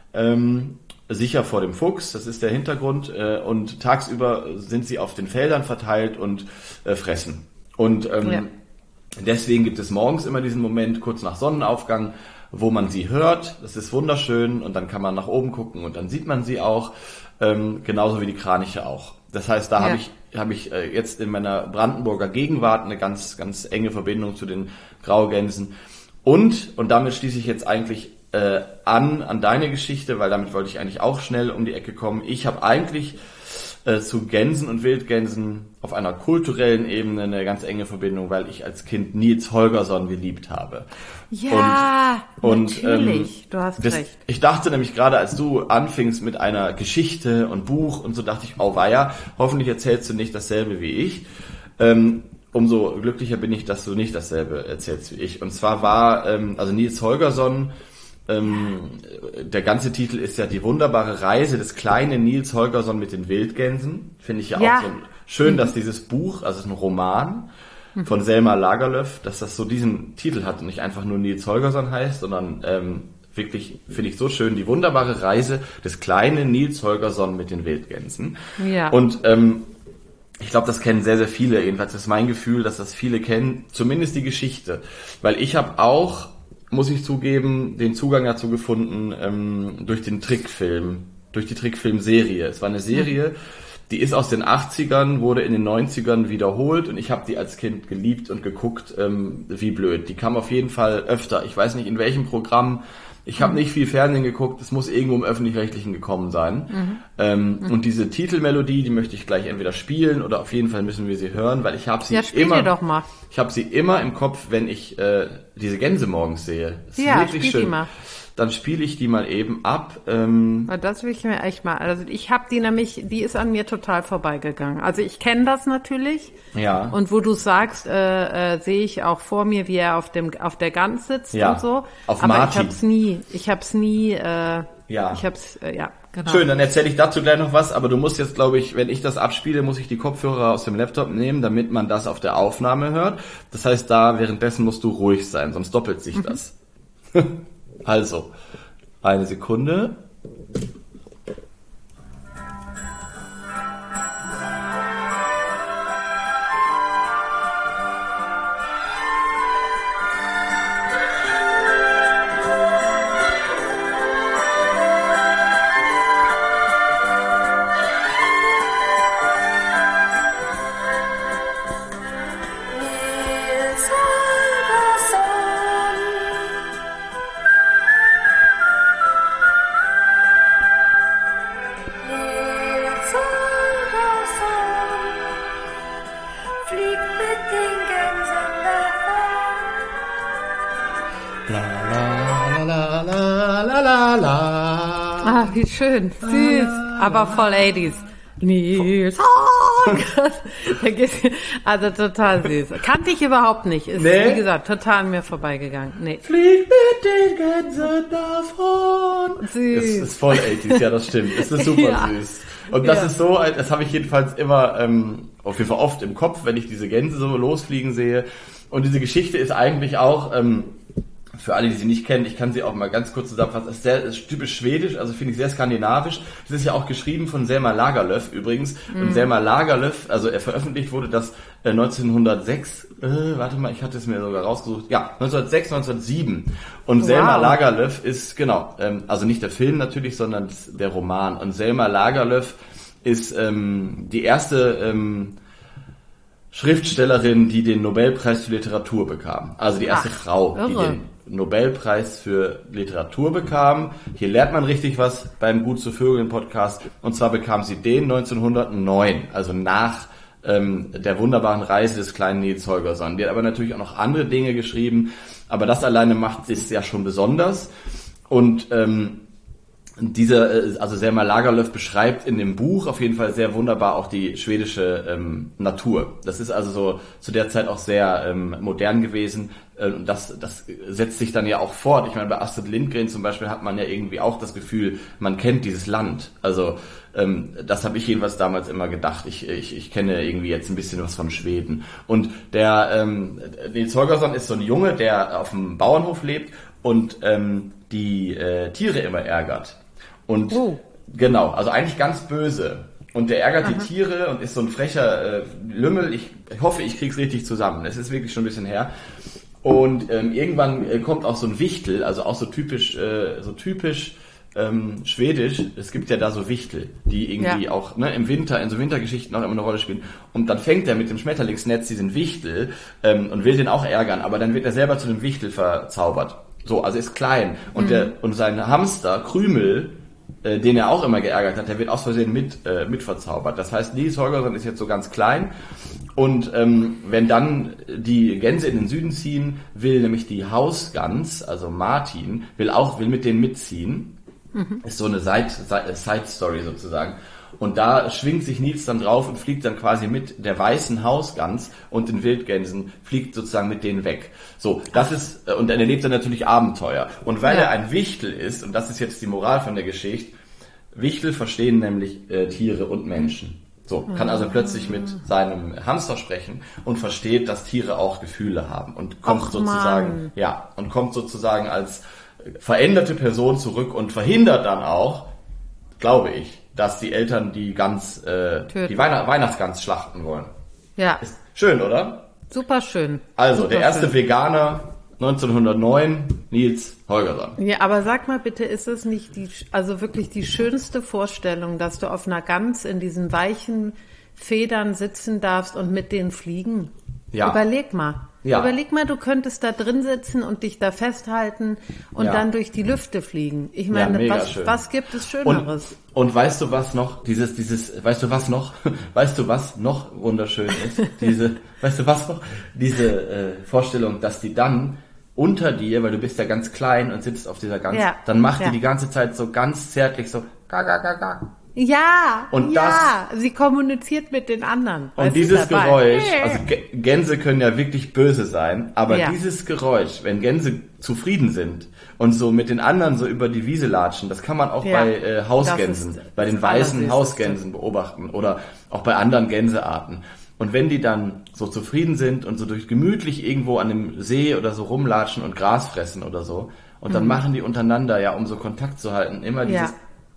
Speaker 2: Sicher vor dem Fuchs, das ist der Hintergrund. Und tagsüber sind sie auf den Feldern verteilt und fressen. Und deswegen gibt es morgens immer diesen Moment, kurz nach Sonnenaufgang, wo man sie hört. Das ist wunderschön und dann kann man nach oben gucken und dann sieht man sie auch, genauso wie die Kraniche auch. Das heißt, da habe ich jetzt in meiner Brandenburger Gegenwart eine ganz, ganz enge Verbindung zu den Graugänsen. Und damit schließe ich jetzt eigentlich an deine Geschichte, weil damit wollte ich eigentlich auch schnell um die Ecke kommen. Ich habe eigentlich zu Gänsen und Wildgänsen auf einer kulturellen Ebene eine ganz enge Verbindung, weil ich als Kind Niels Holgersson geliebt habe.
Speaker 1: Ja, natürlich, du hast recht.
Speaker 2: Ich dachte nämlich gerade, als du anfingst mit einer Geschichte und Buch und so, dachte ich, auweia, hoffentlich erzählst du nicht dasselbe wie ich. Umso glücklicher bin ich, dass du nicht dasselbe erzählst wie ich. Und zwar war, also Niels Holgersson, der ganze Titel ist ja die wunderbare Reise des kleinen Niels Holgersson mit den Wildgänsen. Finde ich ja auch so schön, dass dieses Buch, also es ist ein Roman von Selma Lagerlöf, dass das so diesen Titel hat und nicht einfach nur Niels Holgersson heißt, sondern wirklich, finde ich so schön, die wunderbare Reise des kleinen Niels Holgersson mit den Wildgänsen.
Speaker 1: Ja.
Speaker 2: Und ich glaube, das kennen sehr, sehr viele. Jedenfalls ist mein Gefühl, dass das viele kennen, zumindest die Geschichte. Weil ich habe auch, muss ich zugeben, den Zugang dazu gefunden durch den Trickfilm, durch die Trickfilmserie. Es war eine Serie, die ist aus den 80ern, wurde in den 90ern wiederholt und ich habe die als Kind geliebt und geguckt, wie blöd. Die kam auf jeden Fall öfter. Ich weiß nicht, in welchem Programm. Ich habe nicht viel Fernsehen geguckt, es muss irgendwo im Öffentlich-Rechtlichen gekommen sein. Und diese Titelmelodie, die möchte ich gleich entweder spielen oder auf jeden Fall müssen wir sie hören, weil ich habe sie ich habe sie immer im Kopf, wenn ich diese Gänse morgens sehe. Das ist wirklich schön. Die mal. Dann spiele ich die mal eben ab.
Speaker 1: Das will ich mir echt mal. Also ich habe die nämlich, die ist an mir total vorbeigegangen. Also ich kenne das natürlich.
Speaker 2: Ja.
Speaker 1: Und wo du sagst, sehe ich auch vor mir, wie er auf der Gans sitzt und so.
Speaker 2: Auf
Speaker 1: aber
Speaker 2: Martin.
Speaker 1: Ich hab's nie. Genau.
Speaker 2: Schön, dann erzähle ich dazu gleich noch was, aber du musst jetzt, glaube ich, wenn ich das abspiele, muss ich die Kopfhörer aus dem Laptop nehmen, damit man das auf der Aufnahme hört. Das heißt, währenddessen musst du ruhig sein, sonst doppelt sich das. Also, eine Sekunde.
Speaker 1: Wie schön, süß, aber voll 80s. Niels also total süß. Kannte ich überhaupt nicht. Ist, wie gesagt, total an mir vorbeigegangen. Nee.
Speaker 2: Flieg mit den Gänsen davon.
Speaker 1: Süß.
Speaker 2: Das ist voll 80s, ja, das stimmt. Das ist super süß. Und das ist so, das habe ich jedenfalls immer auf jeden Fall oft im Kopf, wenn ich diese Gänse so losfliegen sehe. Und diese Geschichte ist eigentlich auch für alle, die sie nicht kennen, ich kann sie auch mal ganz kurz zusammenfassen. Es ist typisch schwedisch, also finde ich sehr skandinavisch. Das ist ja auch geschrieben von Selma Lagerlöf übrigens. Und Selma Lagerlöf, also veröffentlicht wurde das 1906, warte mal, ich hatte es mir sogar rausgesucht. Ja, 1906, 1907. Und Selma Lagerlöf ist, genau, also nicht der Film natürlich, sondern der Roman. Und Selma Lagerlöf ist die erste Schriftstellerin, die den Nobelpreis für Literatur bekam. Also die erste Frau, die den Nobelpreis für Literatur bekam. Hier lernt man richtig was beim Gut zu Vögeln Podcast. Und zwar bekam sie den 1909, also nach der wunderbaren Reise des kleinen Niels Holgersson. Die hat aber natürlich auch noch andere Dinge geschrieben, aber das alleine macht es ja schon besonders. Und also Selma Lagerlöf beschreibt in dem Buch auf jeden Fall sehr wunderbar auch die schwedische Natur. Das ist also so zu der Zeit auch sehr modern gewesen. Das setzt sich dann ja auch fort. Ich meine, bei Astrid Lindgren zum Beispiel hat man ja irgendwie auch das Gefühl, man kennt dieses Land. Also das habe ich jedenfalls damals immer gedacht. Ich kenne irgendwie jetzt ein bisschen was von Schweden. Und der Nils Holgersson ist so ein Junge, der auf dem Bauernhof lebt und die Tiere immer ärgert. Und genau, also eigentlich ganz böse. Und der ärgert die Tiere und ist so ein frecher Lümmel. Ich hoffe, ich krieg's richtig zusammen. Es ist wirklich schon ein bisschen her. Und irgendwann kommt auch so ein Wichtel, also auch so typisch schwedisch. Es gibt ja da so Wichtel, die irgendwie auch im Winter, in so Wintergeschichten auch immer eine Rolle spielen. Und dann fängt er mit dem Schmetterlingsnetz diesen Wichtel und will den auch ärgern, aber dann wird er selber zu dem Wichtel verzaubert. So, also ist klein. Und und sein Hamster, Krümel, den er auch immer geärgert hat, der wird aus Versehen mit verzaubert. Das heißt, Nils Holgersson ist jetzt so ganz klein und wenn dann die Gänse in den Süden ziehen, will nämlich die Hausgans, also Martin, will mit denen mitziehen. Ist so eine Side-Story sozusagen. Und da schwingt sich Nils dann drauf und fliegt dann quasi mit der weißen Hausgans und den Wildgänsen, fliegt sozusagen mit denen weg. So, das ist, und er erlebt dann natürlich Abenteuer. Und weil er ein Wichtel ist, und das ist jetzt die Moral von der Geschichte, Wichtel verstehen nämlich Tiere und Menschen. So, kann also plötzlich mit seinem Hamster sprechen und versteht, dass Tiere auch Gefühle haben und kommt kommt sozusagen als veränderte Person zurück und verhindert dann auch, glaube ich, dass die Eltern die Gans, die Weihnachtsgans schlachten wollen.
Speaker 1: Ja.
Speaker 2: Ist schön, oder?
Speaker 1: Super schön.
Speaker 2: Also,
Speaker 1: super
Speaker 2: der erste
Speaker 1: schön.
Speaker 2: Veganer 1909, Nils Holgersson.
Speaker 1: Ja, aber sag mal bitte, ist es nicht wirklich die schönste Vorstellung, dass du auf einer Gans in diesen weichen Federn sitzen darfst und mit denen fliegen? Ja. Überleg mal. Ja. Überleg mal, du könntest da drin sitzen und dich da festhalten und dann durch die Lüfte fliegen. Ich meine, was gibt es Schöneres?
Speaker 2: Und weißt du was noch? Weißt du was noch wunderschön ist? Diese Vorstellung, dass die dann unter dir, weil du bist ja ganz klein und sitzt auf dieser Gans, dann macht die ganze Zeit so ganz zärtlich so
Speaker 1: Ja, sie kommuniziert mit den anderen.
Speaker 2: Und dieses Geräusch, also Gänse können ja wirklich böse sein, aber dieses Geräusch, wenn Gänse zufrieden sind und so mit den anderen so über die Wiese latschen, das kann man auch bei Hausgänsen, bei den weißen Hausgänsen beobachten oder auch bei anderen Gänsearten. Und wenn die dann so zufrieden sind und so gemütlich irgendwo an dem See oder so rumlatschen und Gras fressen oder so, und dann machen die untereinander, um so Kontakt zu halten, immer dieses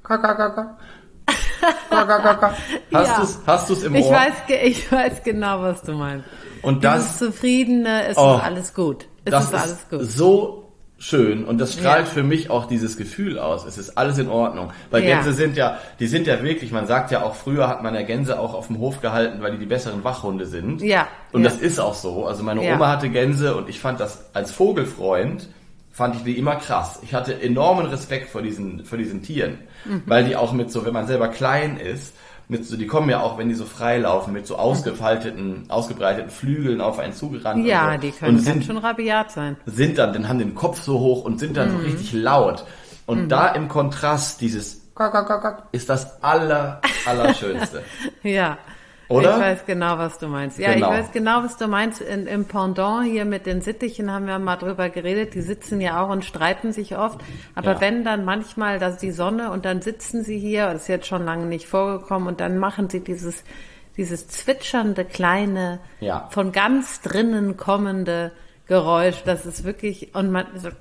Speaker 2: Hast du's im Ohr?
Speaker 1: Ich weiß genau, was du meinst.
Speaker 2: Und
Speaker 1: das Zufriedene, ist alles gut.
Speaker 2: Das ist so schön und das strahlt für mich auch dieses Gefühl aus. Es ist alles in Ordnung. Weil Gänse sind ja wirklich, man sagt ja auch, früher hat man ja Gänse auch auf dem Hof gehalten, weil die besseren Wachhunde sind. Ja. Und das ist auch so. Also meine Oma hatte Gänse und ich fand das als Vogelfreund, fand ich die immer krass. Ich hatte enormen Respekt vor diesen Tieren, weil die auch mit so, wenn man selber klein ist, die kommen ja auch, wenn die so frei laufen, mit so ausgebreiteten Flügeln auf einen zugerannt.
Speaker 1: Ja,
Speaker 2: und so.
Speaker 1: Die können ganz schön rabiat sein.
Speaker 2: Dann haben den Kopf so hoch und sind dann so richtig laut. Und da im Kontrast dieses ist das Allerschönste.
Speaker 1: Ja.
Speaker 2: Oder?
Speaker 1: Ich weiß genau, was du meinst. Ja, genau. Ich weiß genau, was du meinst. Im Pendant hier mit den Sittichen haben wir mal drüber geredet. Die sitzen ja auch und streiten sich oft. Aber wenn dann manchmal, dass die Sonne und dann sitzen sie hier, das ist jetzt schon lange nicht vorgekommen, und dann machen sie dieses zwitschernde, kleine, von ganz drinnen kommende Geräusch. Das ist wirklich, und man so,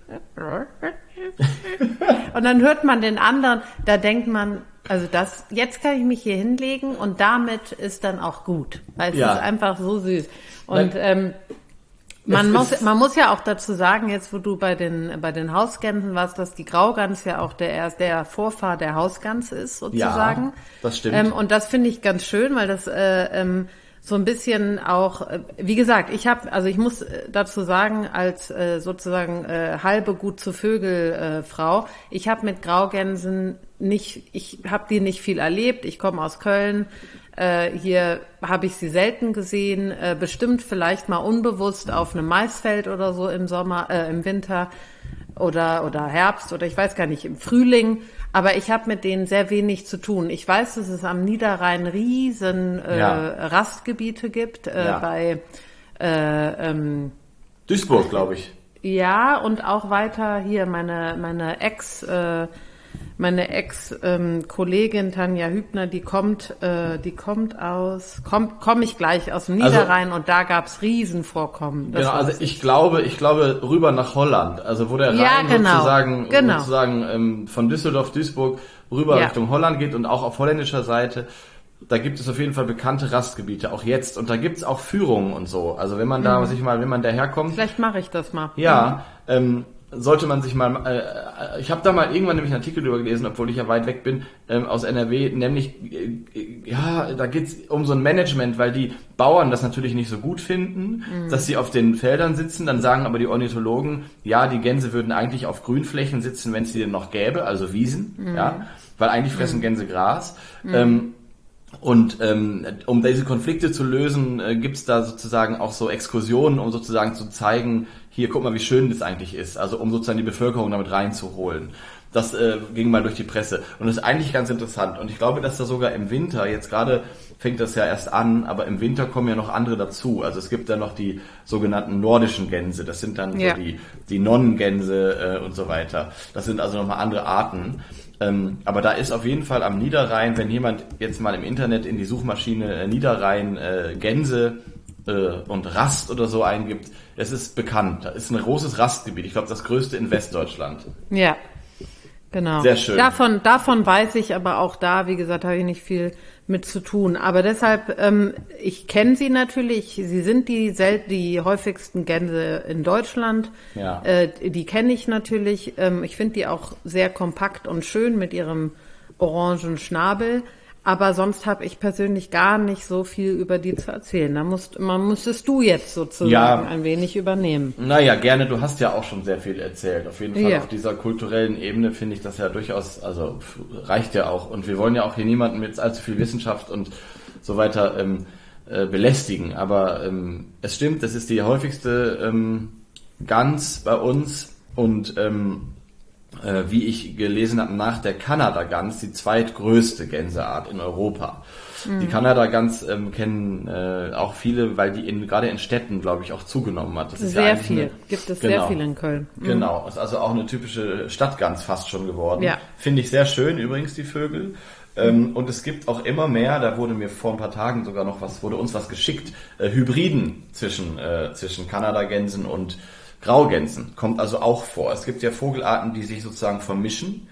Speaker 1: und dann hört man den anderen, da denkt man, also jetzt kann ich mich hier hinlegen und damit ist dann auch gut. Weil es ist einfach so süß. Und man muss ja auch dazu sagen, jetzt wo du bei den Hausgänsen warst, dass die Graugans ja auch der Vorfahr der Hausgans ist, sozusagen.
Speaker 2: Ja, das stimmt.
Speaker 1: Und das finde ich ganz schön, weil das so ein bisschen auch, wie gesagt, ich muss dazu sagen, als sozusagen halbe gut zu Vögel Frau, ich habe mit Graugänsen ich habe die nicht viel erlebt. Ich komme aus Köln. Hier habe ich sie selten gesehen. Bestimmt vielleicht mal unbewusst auf einem Maisfeld oder so im Winter. oder Herbst oder ich weiß gar nicht, im Frühling. Aber ich habe mit denen sehr wenig zu tun. Ich weiß, dass es am Niederrhein riesen Rastgebiete gibt bei
Speaker 2: Duisburg, glaube ich.
Speaker 1: Ja, und auch weiter hier meine Ex-Kollegin Tanja Hübner, komme ich gleich aus dem Niederrhein und da gab's Riesenvorkommen.
Speaker 2: Genau, also ich glaube rüber nach Holland, also wo der Rhein sozusagen von Düsseldorf, Duisburg rüber Richtung Holland geht und auch auf holländischer Seite. Da gibt es auf jeden Fall bekannte Rastgebiete, auch jetzt. Und da gibt's auch Führungen und so. Also wenn man wenn man daherkommt.
Speaker 1: Vielleicht mache ich das mal.
Speaker 2: Ja, sollte man sich mal, ich habe da mal irgendwann nämlich einen Artikel drüber gelesen, obwohl ich ja weit weg bin, aus NRW, nämlich, da geht's um so ein Management, weil die Bauern das natürlich nicht so gut finden, dass sie auf den Feldern sitzen, dann sagen aber die Ornithologen, ja, die Gänse würden eigentlich auf Grünflächen sitzen, wenn es die denn noch gäbe, also Wiesen, weil eigentlich fressen Gänse Gras. Und um diese Konflikte zu lösen, gibt's da sozusagen auch so Exkursionen, um sozusagen zu zeigen, hier, guck mal, wie schön das eigentlich ist. Also um sozusagen die Bevölkerung damit reinzuholen. Das ging mal durch die Presse. Und das ist eigentlich ganz interessant. Und ich glaube, dass da sogar im Winter, jetzt gerade fängt das ja erst an, aber im Winter kommen ja noch andere dazu. Also es gibt da noch die sogenannten nordischen Gänse. Das sind dann so die Nonnengänse und so weiter. Das sind also nochmal andere Arten. Aber da ist auf jeden Fall am Niederrhein, wenn jemand jetzt mal im Internet in die Suchmaschine Niederrhein Gänse und Rast oder so eingibt, es ist bekannt. Da ist ein großes Rastgebiet. Ich glaube, das größte in Westdeutschland.
Speaker 1: Ja, genau.
Speaker 2: Sehr schön.
Speaker 1: Davon weiß ich, aber auch da, wie gesagt, habe ich nicht viel mit zu tun. Aber deshalb, ich kenne sie natürlich. Sie sind die häufigsten Gänse in Deutschland.
Speaker 2: Ja.
Speaker 1: Die kenne ich natürlich. Ich finde die auch sehr kompakt und schön mit ihrem orangen Schnabel. Aber sonst habe ich persönlich gar nicht so viel über die zu erzählen. Müsstest du jetzt sozusagen ein wenig übernehmen.
Speaker 2: Naja, gerne. Du hast ja auch schon sehr viel erzählt. Auf jeden Fall auf dieser kulturellen Ebene finde ich das ja durchaus, also reicht ja auch. Und wir wollen ja auch hier niemanden mit allzu viel Wissenschaft und so weiter belästigen. Aber es stimmt, das ist die häufigste Gans bei uns und wie ich gelesen habe, nach der Kanada-Gans die zweitgrößte Gänseart in Europa. Die Kanada-Gans kennen auch viele, weil die gerade in Städten, glaube ich, auch zugenommen hat. Das ist
Speaker 1: sehr viel. Gibt es sehr viel in Köln.
Speaker 2: Genau, ist also auch eine typische Stadtgans fast schon geworden.
Speaker 1: Ja.
Speaker 2: Finde ich sehr schön, übrigens, die Vögel. Und es gibt auch immer mehr, da wurde mir vor ein paar Tagen sogar noch wurde uns was geschickt, Hybriden zwischen Kanada-Gänsen und Graugänsen, kommt also auch vor. Es gibt ja Vogelarten, die sich sozusagen vermischen.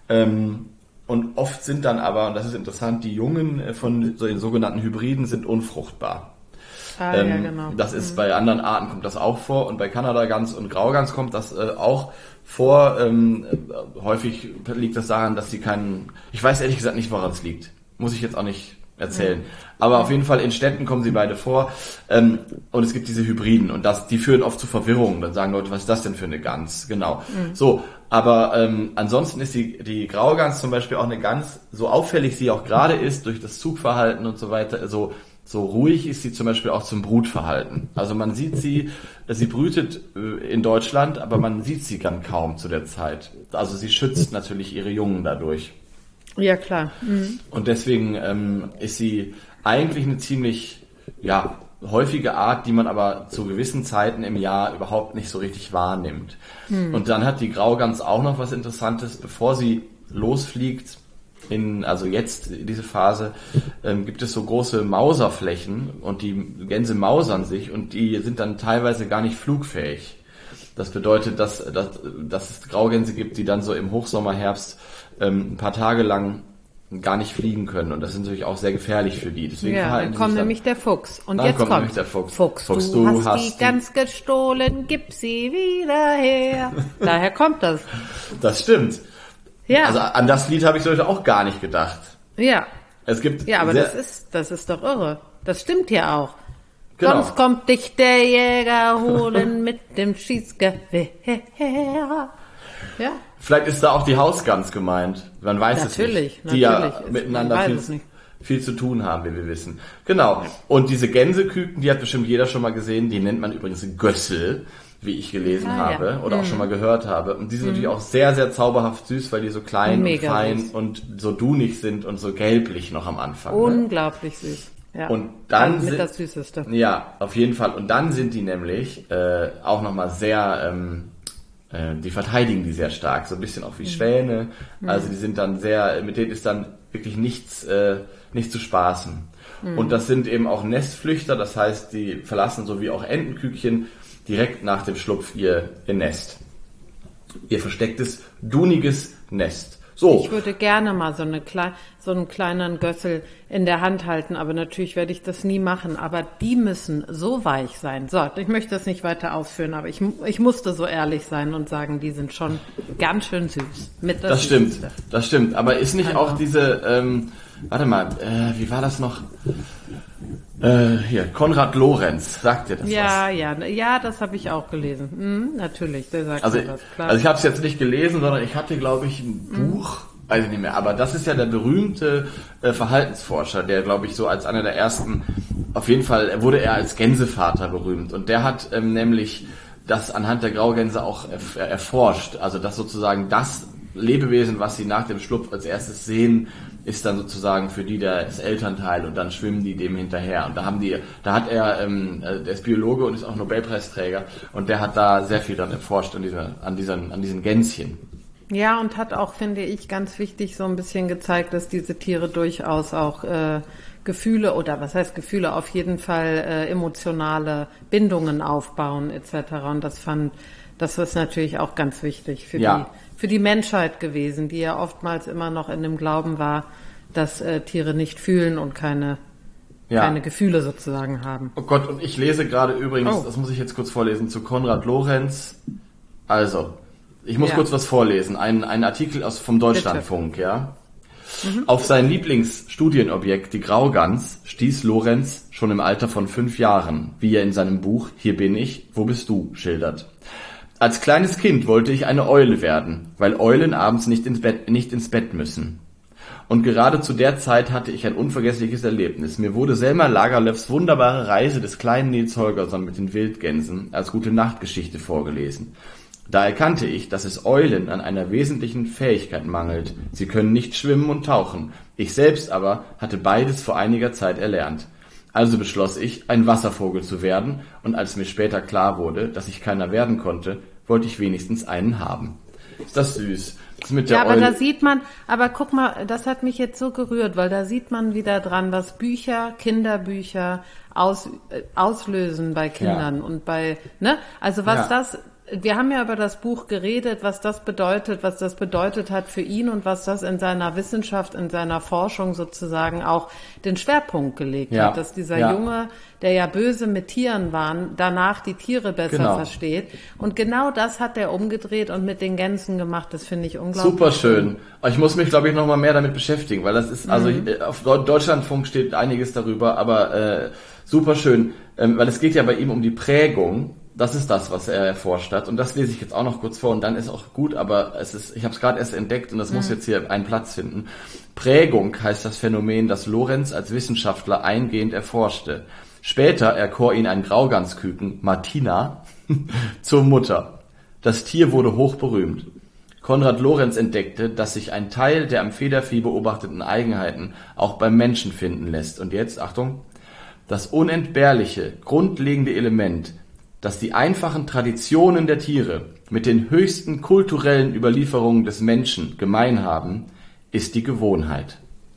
Speaker 2: Und oft sind dann aber, und das ist interessant, die Jungen von so den sogenannten Hybriden sind unfruchtbar.
Speaker 1: Ja, genau.
Speaker 2: Das ist bei anderen Arten kommt das auch vor und bei Kanadagans und Graugans kommt das auch vor. Häufig liegt das daran, dass sie ich weiß ehrlich gesagt nicht, woran es liegt. Muss ich jetzt auch nicht erzählen. Aber auf jeden Fall in Städten kommen sie beide vor. Und es gibt diese Hybriden und die führen oft zu Verwirrung. Dann sagen Leute, was ist das denn für eine Gans? Genau. So, aber ansonsten ist die Graugans zum Beispiel auch eine Gans, so auffällig sie auch gerade ist, durch das Zugverhalten und so weiter, so ruhig ist sie zum Beispiel auch zum Brutverhalten. Also man sieht sie brütet in Deutschland, aber man sieht sie dann kaum zu der Zeit. Also sie schützt natürlich ihre Jungen dadurch.
Speaker 1: Ja, klar.
Speaker 2: Und deswegen ist sie eigentlich eine ziemlich häufige Art, die man aber zu gewissen Zeiten im Jahr überhaupt nicht so richtig wahrnimmt. Und dann hat die Graugans auch noch was Interessantes, bevor sie losfliegt, also jetzt diese Phase, gibt es so große Mauserflächen und die Gänse mausern sich und die sind dann teilweise gar nicht flugfähig. Das bedeutet, dass es Graugänse gibt, die dann so im Hochsommer, Herbst ein paar Tage lang gar nicht fliegen können. Und das ist natürlich auch sehr gefährlich für die. Deswegen
Speaker 1: dann kommt nämlich der Fuchs. Und jetzt kommt
Speaker 2: nämlich der Fuchs.
Speaker 1: Fuchs, du hast die Gans gestohlen, gib sie wieder her. Daher kommt das.
Speaker 2: Das stimmt.
Speaker 1: Ja.
Speaker 2: Also an das Lied habe ich zum Beispiel auch gar nicht gedacht.
Speaker 1: Ja.
Speaker 2: Es gibt
Speaker 1: aber das ist doch irre. Das stimmt ja auch.
Speaker 2: Genau.
Speaker 1: Sonst kommt dich der Jäger holen mit dem Schießgewehr. Ja.
Speaker 2: Vielleicht ist da auch die Hausgans gemeint. Man weiß es nicht. Die ja miteinander viel zu tun haben, wie wir wissen. Genau. Und diese Gänseküken, die hat bestimmt jeder schon mal gesehen, die nennt man übrigens Gössel. wie ich gelesen habe oder auch schon mal gehört habe. Und die sind natürlich auch sehr, sehr zauberhaft süß, weil die so klein und fein süß und so dunig sind und so gelblich noch am Anfang.
Speaker 1: Unglaublich süß. Ja.
Speaker 2: Und dann
Speaker 1: mit das Süßeste.
Speaker 2: Ja, auf jeden Fall. Und dann sind die nämlich auch nochmal sehr, die verteidigen die sehr stark, so ein bisschen auch wie Schwäne. Also die sind dann sehr, mit denen ist dann wirklich nicht zu spaßen. Und das sind eben auch Nestflüchter, das heißt, die verlassen so wie auch Entenkükchen direkt nach dem Schlupf ihr Nest. Ihr verstecktes, duniges Nest. So.
Speaker 1: Ich würde gerne mal so einen kleinen Gössel in der Hand halten, aber natürlich werde ich das nie machen. Aber die müssen so weich sein. So, ich möchte das nicht weiter ausführen, aber ich musste so ehrlich sein und sagen, die sind schon ganz schön süß.
Speaker 2: Das stimmt. Aber ist nicht auch diese, warte mal, wie war das noch? Hier, Konrad Lorenz, sagt dir das was?
Speaker 1: Ja, das habe ich auch gelesen. Natürlich, der sagt mir das, klar.
Speaker 2: Also ich habe es jetzt nicht gelesen, sondern ich hatte, glaube ich, ein Buch, weiß ich nicht mehr, aber das ist ja der berühmte Verhaltensforscher, der, glaube ich, so als einer der ersten, auf jeden Fall wurde er als Gänsevater berühmt und der hat nämlich das anhand der Graugänse auch erforscht, also dass sozusagen das Lebewesen, was sie nach dem Schlupf als erstes sehen, ist dann sozusagen für die das Elternteil und dann schwimmen die dem hinterher. Und da hat er, der ist Biologe und ist auch Nobelpreisträger und der hat da sehr viel dann erforscht an diesen Gänschen.
Speaker 1: Ja, und hat auch, finde ich, ganz wichtig so ein bisschen gezeigt, dass diese Tiere durchaus auch Gefühle oder was heißt Gefühle, auf jeden Fall emotionale Bindungen aufbauen etc. Und das ist natürlich auch ganz wichtig für die Menschheit gewesen, die ja oftmals immer noch in dem Glauben war, dass Tiere nicht fühlen und keine Gefühle sozusagen haben.
Speaker 2: Oh Gott, und ich lese gerade übrigens, das muss ich jetzt kurz vorlesen, zu Konrad Lorenz. Also, ich muss kurz was vorlesen. Ein Artikel vom Deutschlandfunk, ja. Auf sein Lieblingsstudienobjekt, die Graugans, stieß Lorenz schon im Alter von 5 Jahren, wie er in seinem Buch Hier bin ich, wo bist du schildert. Als kleines Kind wollte ich eine Eule werden, weil Eulen abends nicht ins Bett müssen. Und gerade zu der Zeit hatte ich ein unvergessliches Erlebnis. Mir wurde Selma Lagerlöfs wunderbare Reise des kleinen Nils Holgersson mit den Wildgänsen als Gute-Nacht-Geschichte vorgelesen. Da erkannte ich, dass es Eulen an einer wesentlichen Fähigkeit mangelt. Sie können nicht schwimmen und tauchen. Ich selbst aber hatte beides vor einiger Zeit erlernt. Also beschloss ich, ein Wasservogel zu werden, und als mir später klar wurde, dass ich keiner werden konnte, wollte ich wenigstens einen haben. Ist das süß? Das mit der
Speaker 1: aber
Speaker 2: Eule.
Speaker 1: da sieht man, aber guck mal, das hat mich jetzt so gerührt, weil da sieht man wieder dran, was Kinderbücher auslösen bei Kindern und bei, ne? Also wir haben ja über das Buch geredet, was das bedeutet hat für ihn und was das in seiner Wissenschaft, in seiner Forschung sozusagen auch den Schwerpunkt gelegt hat, dass dieser Junge, der ja böse mit Tieren war, danach die Tiere besser versteht. Und genau das hat er umgedreht und mit den Gänsen gemacht. Das finde ich unglaublich.
Speaker 2: Super schön. Ich muss mich, glaube ich, noch mal mehr damit beschäftigen, weil das ist, also auf Deutschlandfunk steht einiges darüber, aber super schön, weil es geht ja bei ihm um die Prägung. Das ist das, was er erforscht hat. Und das lese ich jetzt auch noch kurz vor und dann ist auch gut, aber ich habe es gerade erst entdeckt und das muss jetzt hier einen Platz finden. Prägung heißt das Phänomen, das Lorenz als Wissenschaftler eingehend erforschte. Später erkor ihn ein Graugansküken, Martina, zur Mutter. Das Tier wurde hochberühmt. Konrad Lorenz entdeckte, dass sich ein Teil der am Federvieh beobachteten Eigenheiten auch beim Menschen finden lässt. Und jetzt, Achtung, das unentbehrliche, grundlegende Element, dass die einfachen Traditionen der Tiere mit den höchsten kulturellen Überlieferungen des Menschen gemein haben, ist die Gewohnheit.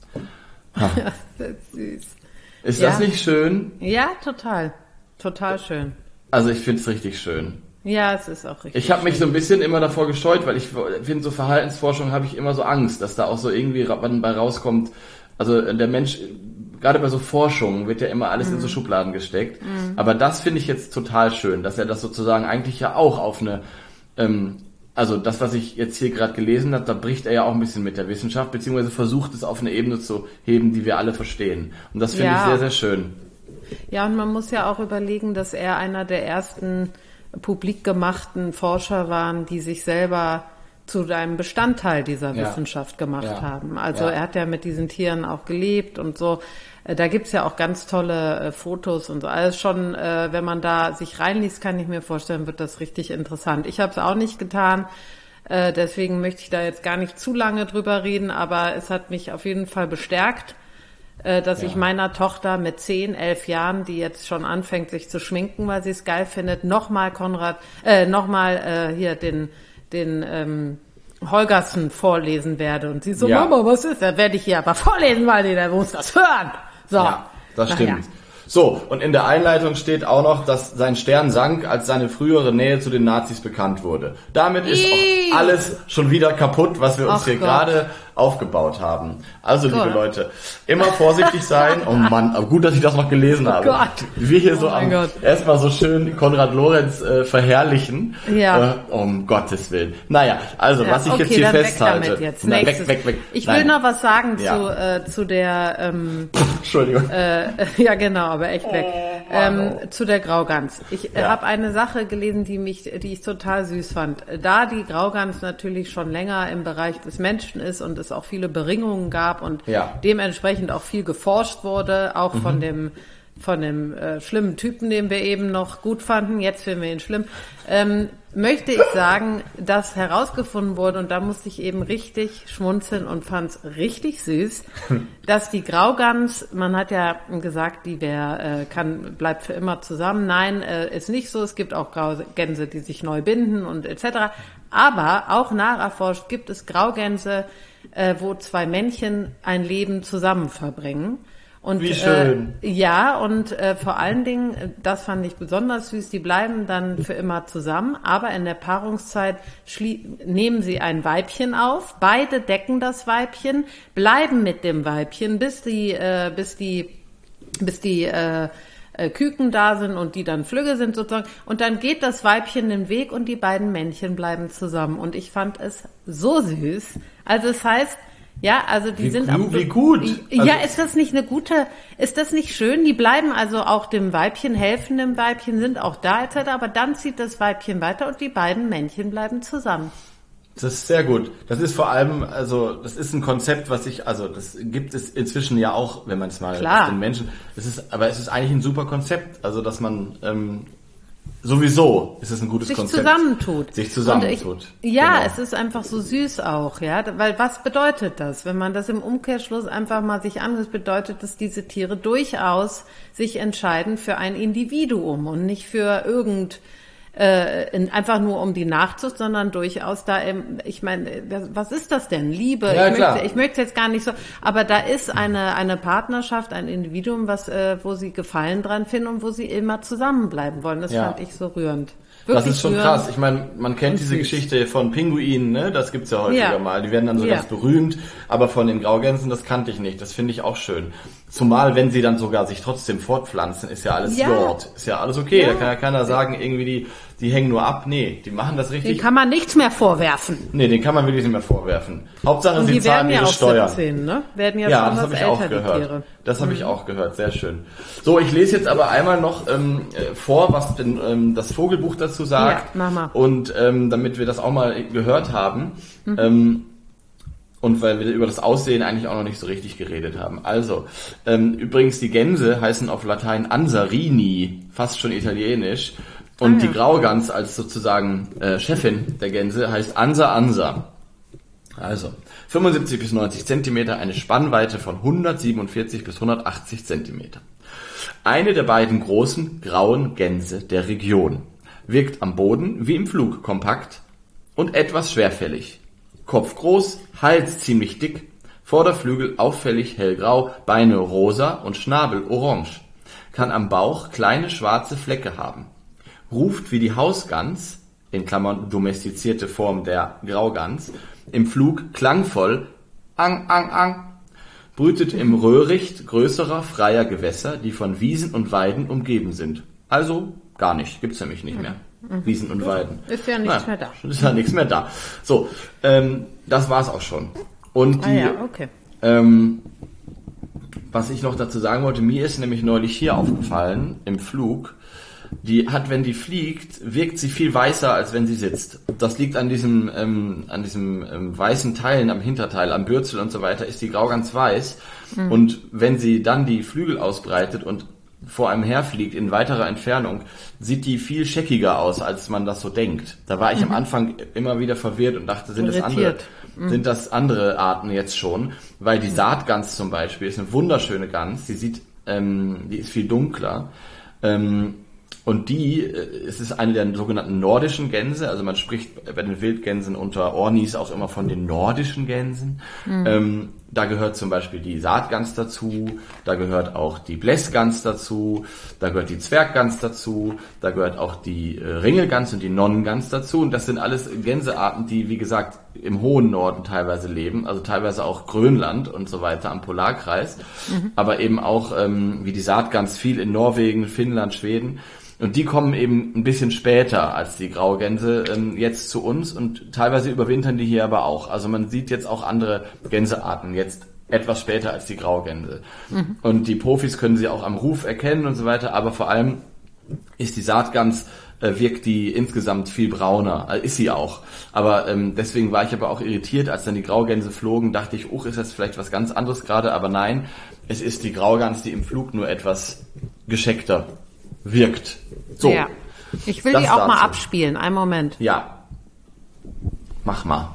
Speaker 1: Das ist süß.
Speaker 2: Ist das nicht schön?
Speaker 1: Ja, total. Total schön.
Speaker 2: Also ich finde es richtig schön.
Speaker 1: Ja, es ist auch richtig.
Speaker 2: Ich habe mich so ein bisschen immer davor gescheut, weil ich finde, so Verhaltensforschung habe ich immer so Angst, dass da auch so irgendwie bei rauskommt, also der Mensch, gerade bei so Forschungen wird ja immer alles in so Schubladen gesteckt. Aber das finde ich jetzt total schön, dass er das sozusagen eigentlich ja auch auf eine, also das, was ich jetzt hier gerade gelesen habe, da bricht er ja auch ein bisschen mit der Wissenschaft, beziehungsweise versucht es auf eine Ebene zu heben, die wir alle verstehen. Und das finde ich sehr, sehr schön.
Speaker 1: Ja, und man muss ja auch überlegen, dass er einer der ersten publik gemachten Forscher waren, die sich selber zu einem Bestandteil dieser Wissenschaft gemacht haben. Also er hat ja mit diesen Tieren auch gelebt und so. Da gibt's ja auch ganz tolle Fotos und so. Alles schon, wenn man da sich reinliest, kann ich mir vorstellen, wird das richtig interessant. Ich habe es auch nicht getan, deswegen möchte ich da jetzt gar nicht zu lange drüber reden, aber es hat mich auf jeden Fall bestärkt, dass ich meiner Tochter mit 10, 11 Jahren, die jetzt schon anfängt, sich zu schminken, weil sie es geil findet, nochmal hier den Holgersen vorlesen werde. Und sie so, Mama, was ist das? Werde ich hier aber vorlesen, weil die muss das hören. So.
Speaker 2: Ja, das stimmt. So, und in der Einleitung steht auch noch, dass sein Stern sank, als seine frühere Nähe zu den Nazis bekannt wurde. Damit ist auch alles schon wieder kaputt, was wir uns hier gerade aufgebaut haben. Also, liebe Leute, immer vorsichtig sein. Oh Mann, aber gut, dass ich das noch gelesen habe.
Speaker 1: Gott.
Speaker 2: Wir hier so erstmal so schön Konrad Lorenz verherrlichen.
Speaker 1: Ja.
Speaker 2: Um Gottes Willen. Naja, also, was ich jetzt hier festhalte.
Speaker 1: Weg. Ich will noch was sagen zu der
Speaker 2: Entschuldigung.
Speaker 1: Ja, genau, aber echt weg. Zu der Graugans. Ich habe eine Sache gelesen, die ich total süß fand. Da die Graugans natürlich schon länger im Bereich des Menschen ist und es auch viele Beringungen gab und dementsprechend auch viel geforscht wurde, auch von dem schlimmen Typen, den wir eben noch gut fanden, jetzt finden wir ihn schlimm, möchte ich sagen, dass herausgefunden wurde, und da musste ich eben richtig schmunzeln und fand's richtig süß, dass die Graugans, man hat ja gesagt, die bleibt für immer zusammen. Nein, ist nicht so. Es gibt auch Graugänse, die sich neu binden und etc. Aber auch nacherforscht gibt es Graugänse, wo zwei Männchen ein Leben zusammen verbringen. Und,
Speaker 2: wie schön.
Speaker 1: Vor allen Dingen, das fand ich besonders süß, die bleiben dann für immer zusammen, aber in der Paarungszeit nehmen sie ein Weibchen auf, beide decken das Weibchen, bleiben mit dem Weibchen, bis die Küken da sind und die dann Flügge sind sozusagen, und dann geht das Weibchen den Weg und die beiden Männchen bleiben zusammen, und ich fand es so süß. Also es heißt, wie
Speaker 2: gut.
Speaker 1: Ist das nicht schön? Die bleiben also auch dem Weibchen, helfen dem Weibchen, sind auch da etc., aber dann zieht das Weibchen weiter und die beiden Männchen bleiben zusammen.
Speaker 2: Das ist sehr gut. Das ist vor allem, das ist ein Konzept, das gibt es inzwischen ja auch, wenn man es mal auf den Menschen, es ist eigentlich ein super Konzept, also dass man, sowieso ist es ein gutes Konzept. Sich zusammentut.
Speaker 1: Genau. Es ist einfach so süß auch, weil was bedeutet das? Wenn man das im Umkehrschluss einfach mal sich anhört, bedeutet das, diese Tiere durchaus sich entscheiden für ein Individuum und nicht für einfach nur um die Nachzucht, sondern durchaus ich meine, was ist das denn? Liebe?
Speaker 2: Ja,
Speaker 1: ich möchte jetzt gar nicht so, aber da ist eine Partnerschaft, ein Individuum, wo sie Gefallen dran finden und wo sie immer zusammenbleiben wollen. Das fand ich so rührend.
Speaker 2: Wirklich das ist schon krass. Ich meine, man kennt diese Geschichte von Pinguinen, ne? Das gibt's ja häufiger mal. Die werden dann so ganz berühmt, aber von den Graugänsen, das kannte ich nicht. Das finde ich auch schön. Zumal, wenn sie dann sogar sich trotzdem fortpflanzen, ist ja alles Lord. Ist ja alles okay. Da kann ja keiner sagen, irgendwie die hängen nur ab. Nee, die machen das richtig.
Speaker 1: Den kann man nichts mehr vorwerfen.
Speaker 2: Nee, den kann man wirklich nicht mehr vorwerfen. Hauptsache, sie zahlen ihre Steuern.
Speaker 1: 17, ne? Werden
Speaker 2: ja schon das habe ich auch gehört. Tiere. Das habe ich auch gehört. Sehr schön. So, ich lese jetzt aber einmal noch vor, was denn das Vogelbuch dazu sagt.
Speaker 1: Ja, mach mal.
Speaker 2: Und damit wir das auch mal gehört haben. Und weil wir über das Aussehen eigentlich auch noch nicht so richtig geredet haben. Also, übrigens, die Gänse heißen auf Latein Ansarini, fast schon italienisch. Und die Graugans als sozusagen Chefin der Gänse heißt Ansa. Also, 75 bis 90 Zentimeter, eine Spannweite von 147 bis 180 Zentimeter. Eine der beiden großen grauen Gänse der Region. Wirkt am Boden wie im Flug kompakt und etwas schwerfällig. Kopf groß, Hals ziemlich dick, Vorderflügel auffällig hellgrau, Beine rosa und Schnabel orange. Kann am Bauch kleine schwarze Flecke haben. Ruft wie die Hausgans, in Klammern domestizierte Form der Graugans, im Flug klangvoll ang, ang, ang. Brütet im Röhricht größerer freier Gewässer, die von Wiesen und Weiden umgeben sind. Also gar nicht, gibt's nämlich nicht mehr. Wiesen und Weiden.
Speaker 1: Ist ja nichts mehr da.
Speaker 2: Ist ja nichts mehr da. So, das war's auch schon. Und was ich noch dazu sagen wollte, mir ist nämlich neulich hier aufgefallen, im Flug, die hat, wenn die fliegt, wirkt sie viel weißer, als wenn sie sitzt. Das liegt an diesem weißen Teilen am Hinterteil, am Bürzel und so weiter, ist die Graugans weiß. Und wenn sie dann die Flügel ausbreitet und vor einem herfliegt in weiterer Entfernung, sieht die viel scheckiger aus, als man das so denkt. Da war ich am Anfang immer wieder verwirrt und dachte, sind das andere Arten jetzt schon? Weil die Saatgans zum Beispiel ist eine wunderschöne Gans, die ist viel dunkler. Und es ist eine der sogenannten nordischen Gänse, also man spricht bei den Wildgänsen unter Ornis auch immer von den nordischen Gänsen. Da gehört zum Beispiel die Saatgans dazu, da gehört auch die Blässgans dazu, da gehört die Zwerggans dazu, da gehört auch die Ringelgans und die Nonnengans dazu. Und das sind alles Gänsearten, die, wie gesagt, im hohen Norden teilweise leben, also teilweise auch Grönland und so weiter am Polarkreis, aber eben auch wie die Saatgans viel in Norwegen, Finnland, Schweden. Und die kommen eben ein bisschen später als die Graugänse jetzt zu uns und teilweise überwintern die hier aber auch. Also man sieht jetzt auch andere Gänsearten jetzt etwas später als die Graugänse. Und die Profis können sie auch am Ruf erkennen und so weiter, aber vor allem ist die Saatgans, wirkt die insgesamt viel brauner, ist sie auch. Aber deswegen war ich aber auch irritiert, als dann die Graugänse flogen, dachte ich, ist das vielleicht was ganz anderes gerade, aber nein, es ist die Graugans, die im Flug nur etwas gescheckter wirkt. So.
Speaker 1: Ja. Ich will die auch mal abspielen. Einen Moment.
Speaker 2: Ja. Mach mal.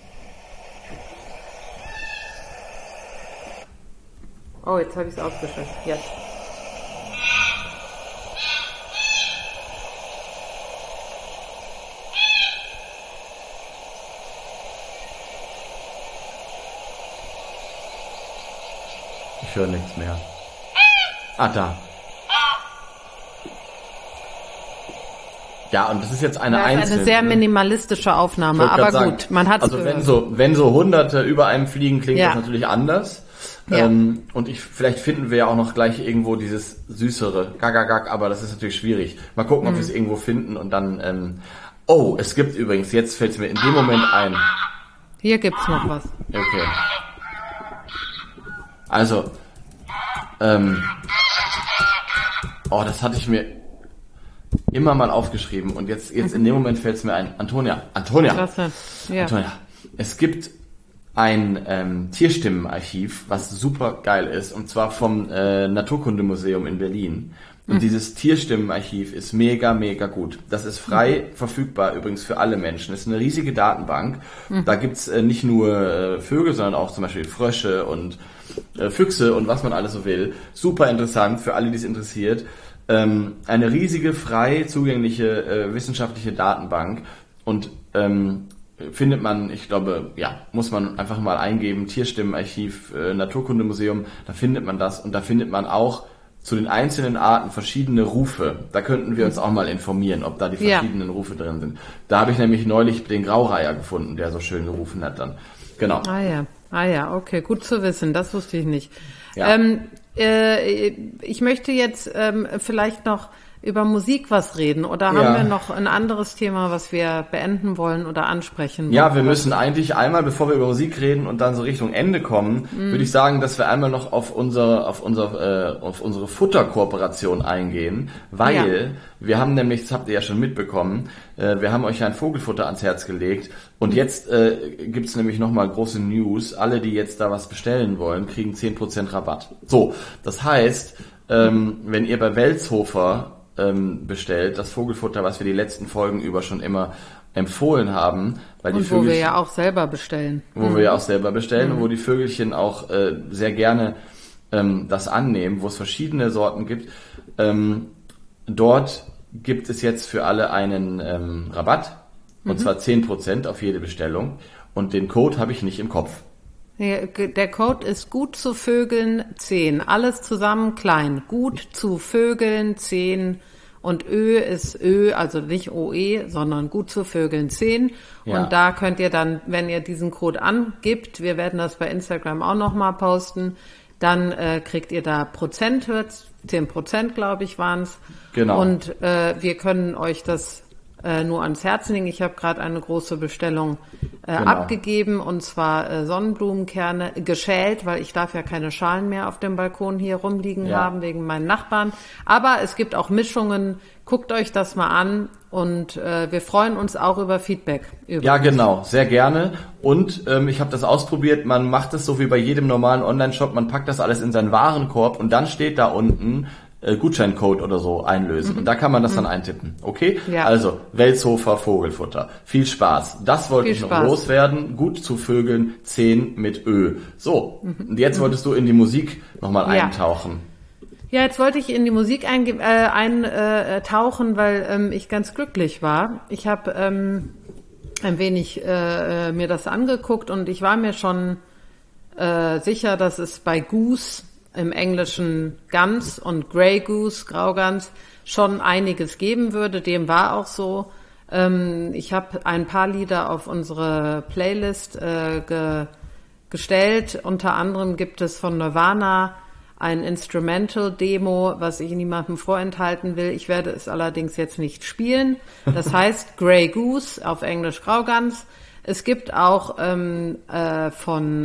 Speaker 1: Oh, jetzt habe ich es ausgeschaltet. Jetzt.
Speaker 2: Ich höre nichts mehr. Ah, da. Ja, und das ist jetzt eine einzelne.
Speaker 1: Eine sehr minimalistische Aufnahme, aber gut, man hat es gehört.
Speaker 2: Also wenn so Hunderte über einem fliegen, klingt das natürlich anders. Ja. Und vielleicht finden wir ja auch noch gleich irgendwo dieses süßere Gagagag, aber das ist natürlich schwierig. Mal gucken, ob wir es irgendwo finden und dann. Es gibt übrigens, jetzt fällt es mir in dem Moment ein.
Speaker 1: Hier gibt's noch was.
Speaker 2: Okay. Also, das hatte ich mir immer mal aufgeschrieben und jetzt in dem Moment fällt es mir ein. Antonia.
Speaker 1: Klasse. Ja.
Speaker 2: Antonia. Es gibt ein Tierstimmenarchiv, was super geil ist, und zwar vom Naturkundemuseum in Berlin. Und dieses Tierstimmenarchiv ist mega, mega gut. Das ist frei verfügbar übrigens für alle Menschen. Es ist eine riesige Datenbank. Da gibt's nicht nur Vögel, sondern auch zum Beispiel Frösche und Füchse und was man alles so will. Super interessant für alle, die es interessiert. Eine riesige, frei zugängliche wissenschaftliche Datenbank und findet man, ich glaube, muss man einfach mal eingeben, Tierstimmenarchiv, Naturkundemuseum, da findet man das und da findet man auch zu den einzelnen Arten verschiedene Rufe. Da könnten wir uns auch mal informieren, ob da die verschiedenen Rufe drin sind. Da habe ich nämlich neulich den Graureiher gefunden, der so schön gerufen hat dann. Genau.
Speaker 1: Ah ja, okay, gut zu wissen, das wusste ich nicht.
Speaker 2: Ja.
Speaker 1: Ich möchte jetzt vielleicht noch über Musik was reden oder haben wir noch ein anderes Thema, was wir beenden wollen oder ansprechen wollen?
Speaker 2: Ja, wir müssen eigentlich einmal, bevor wir über Musik reden und dann so Richtung Ende kommen, würde ich sagen, dass wir einmal noch auf unsere Futterkooperation eingehen, weil wir haben nämlich, das habt ihr ja schon mitbekommen, wir haben euch ein Vogelfutter ans Herz gelegt und jetzt gibt's nämlich nochmal große News. Alle, die jetzt da was bestellen wollen, kriegen 10% Rabatt. So, das heißt, wenn ihr bei Welzhofer bestellt, das Vogelfutter, was wir die letzten Folgen über schon immer empfohlen haben, weil die Vögelchen,
Speaker 1: wo wir ja auch selber bestellen.
Speaker 2: Und wo die Vögelchen auch sehr gerne das annehmen, wo es verschiedene Sorten gibt. Dort gibt es jetzt für alle einen Rabatt, und zwar 10% auf jede Bestellung, und den Code habe ich nicht im Kopf.
Speaker 1: Der Code ist gut zu Vögeln 10. Alles zusammen klein. Gut zu Vögeln 10. Und Ö ist Ö, also nicht OE, sondern gut zu Vögeln 10. Ja. Und da könnt ihr dann, wenn ihr diesen Code angibt, wir werden das bei Instagram auch nochmal posten, dann kriegt ihr da Prozent, 10%, glaube ich, waren's.
Speaker 2: Genau.
Speaker 1: Und wir können euch das nur ans Herz legen. Ich habe gerade eine große Bestellung abgegeben, und zwar Sonnenblumenkerne geschält, weil ich darf ja keine Schalen mehr auf dem Balkon hier rumliegen haben wegen meinen Nachbarn. Aber es gibt auch Mischungen. Guckt euch das mal an, und wir freuen uns auch über Feedback. Übrigens.
Speaker 2: Ja, genau, sehr gerne. Und ich habe das ausprobiert. Man macht es so wie bei jedem normalen Online-Shop. Man packt das alles in seinen Warenkorb und dann steht da unten Gutscheincode oder so einlösen. Und da kann man das dann eintippen. Okay?
Speaker 1: Ja.
Speaker 2: Also, Weltshofer Vogelfutter. Viel Spaß. Das wollte ich noch loswerden. Gut zu Vögeln, 10 mit Ö. So, und jetzt wolltest du in die Musik nochmal eintauchen.
Speaker 1: Ja, jetzt wollte ich in die Musik eintauchen, weil ich ganz glücklich war. Ich habe ein wenig mir das angeguckt, und ich war mir schon sicher, dass es bei Goose, im Englischen Gans, und Grey Goose, Graugans, schon einiges geben würde. Dem war auch so. Ich habe ein paar Lieder auf unsere Playlist gestellt. Unter anderem gibt es von Nirvana ein Instrumental-Demo, was ich niemandem vorenthalten will. Ich werde es allerdings jetzt nicht spielen. Das heißt Grey Goose, auf Englisch Graugans. Es gibt auch von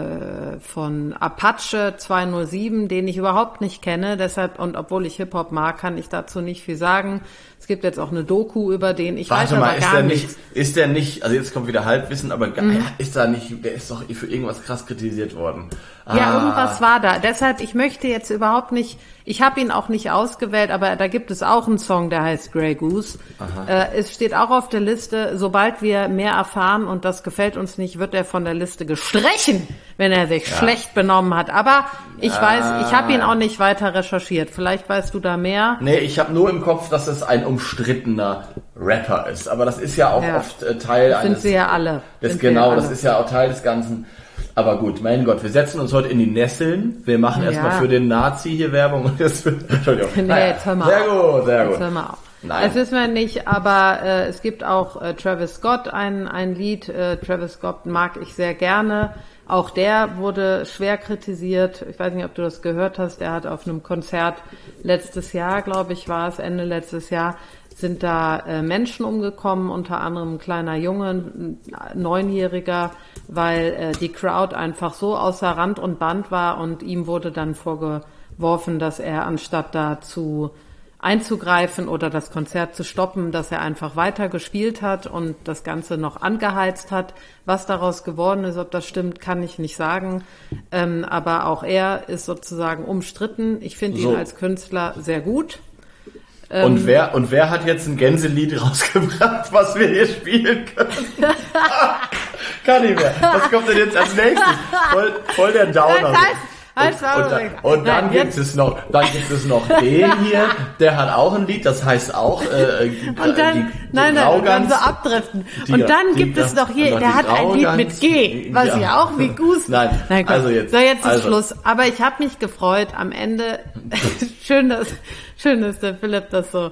Speaker 1: Apache 207, den ich überhaupt nicht kenne, deshalb, und obwohl ich Hip-Hop mag, kann ich dazu nicht viel sagen. Es gibt jetzt auch eine Doku über den, ich weiß aber gar nicht.
Speaker 2: Ist der nicht, also jetzt kommt wieder Halbwissen, aber ist da nicht, der ist doch für irgendwas krass kritisiert worden.
Speaker 1: Ja, irgendwas war da. Deshalb, ich möchte jetzt überhaupt nicht, ich habe ihn auch nicht ausgewählt, aber da gibt es auch einen Song, der heißt Grey Goose. Es steht auch auf der Liste. Sobald wir mehr erfahren und das gefällt uns nicht, wird er von der Liste gestrichen, wenn er sich schlecht benommen hat. Aber ich weiß, ich habe ihn auch nicht weiter recherchiert. Vielleicht weißt du da mehr.
Speaker 2: Nee, ich habe nur im Kopf, dass es ein umstrittener Rapper ist. Aber das ist ja auch oft Teil
Speaker 1: das sind sie ja alle.
Speaker 2: Das ist ja auch Teil des Ganzen. Aber gut, mein Gott, wir setzen uns heute in die Nesseln. Wir machen erstmal für den Nazi hier Werbung. Entschuldigung.
Speaker 1: Nee, jetzt hör mal
Speaker 2: sehr gut, sehr gut.
Speaker 1: Jetzt hör mal auf.
Speaker 2: Nein.
Speaker 1: Das wissen wir nicht, aber es gibt auch Travis Scott, ein Lied. Travis Scott mag ich sehr gerne. Auch der wurde schwer kritisiert. Ich weiß nicht, ob du das gehört hast. Er hat auf einem Konzert letztes Jahr, glaube ich, war es, Ende letztes Jahr, sind da Menschen umgekommen, unter anderem ein kleiner Junge, ein 9-Jähriger, weil die Crowd einfach so außer Rand und Band war, und ihm wurde dann vorgeworfen, dass er, anstatt dazu einzugreifen oder das Konzert zu stoppen, dass er einfach weiter gespielt hat und das Ganze noch angeheizt hat. Was daraus geworden ist, ob das stimmt, kann ich nicht sagen. Aber auch er ist sozusagen umstritten. Ich finde ihn als Künstler sehr gut.
Speaker 2: Und wer hat jetzt ein Gänselied rausgebracht, was wir hier spielen können? Kann nicht mehr. Was kommt denn jetzt als nächstes? Voll der Downer. Und dann gibt es noch den hier, der hat auch ein Lied, das heißt auch
Speaker 1: und dann so abdriften. Und dann gibt es noch hier, der hat ein Lied mit G, was ja auch wie Goose.
Speaker 2: Nein, also jetzt.
Speaker 1: So, jetzt ist Schluss. Aber ich habe mich gefreut am Ende. Schön, dass der Philipp das so.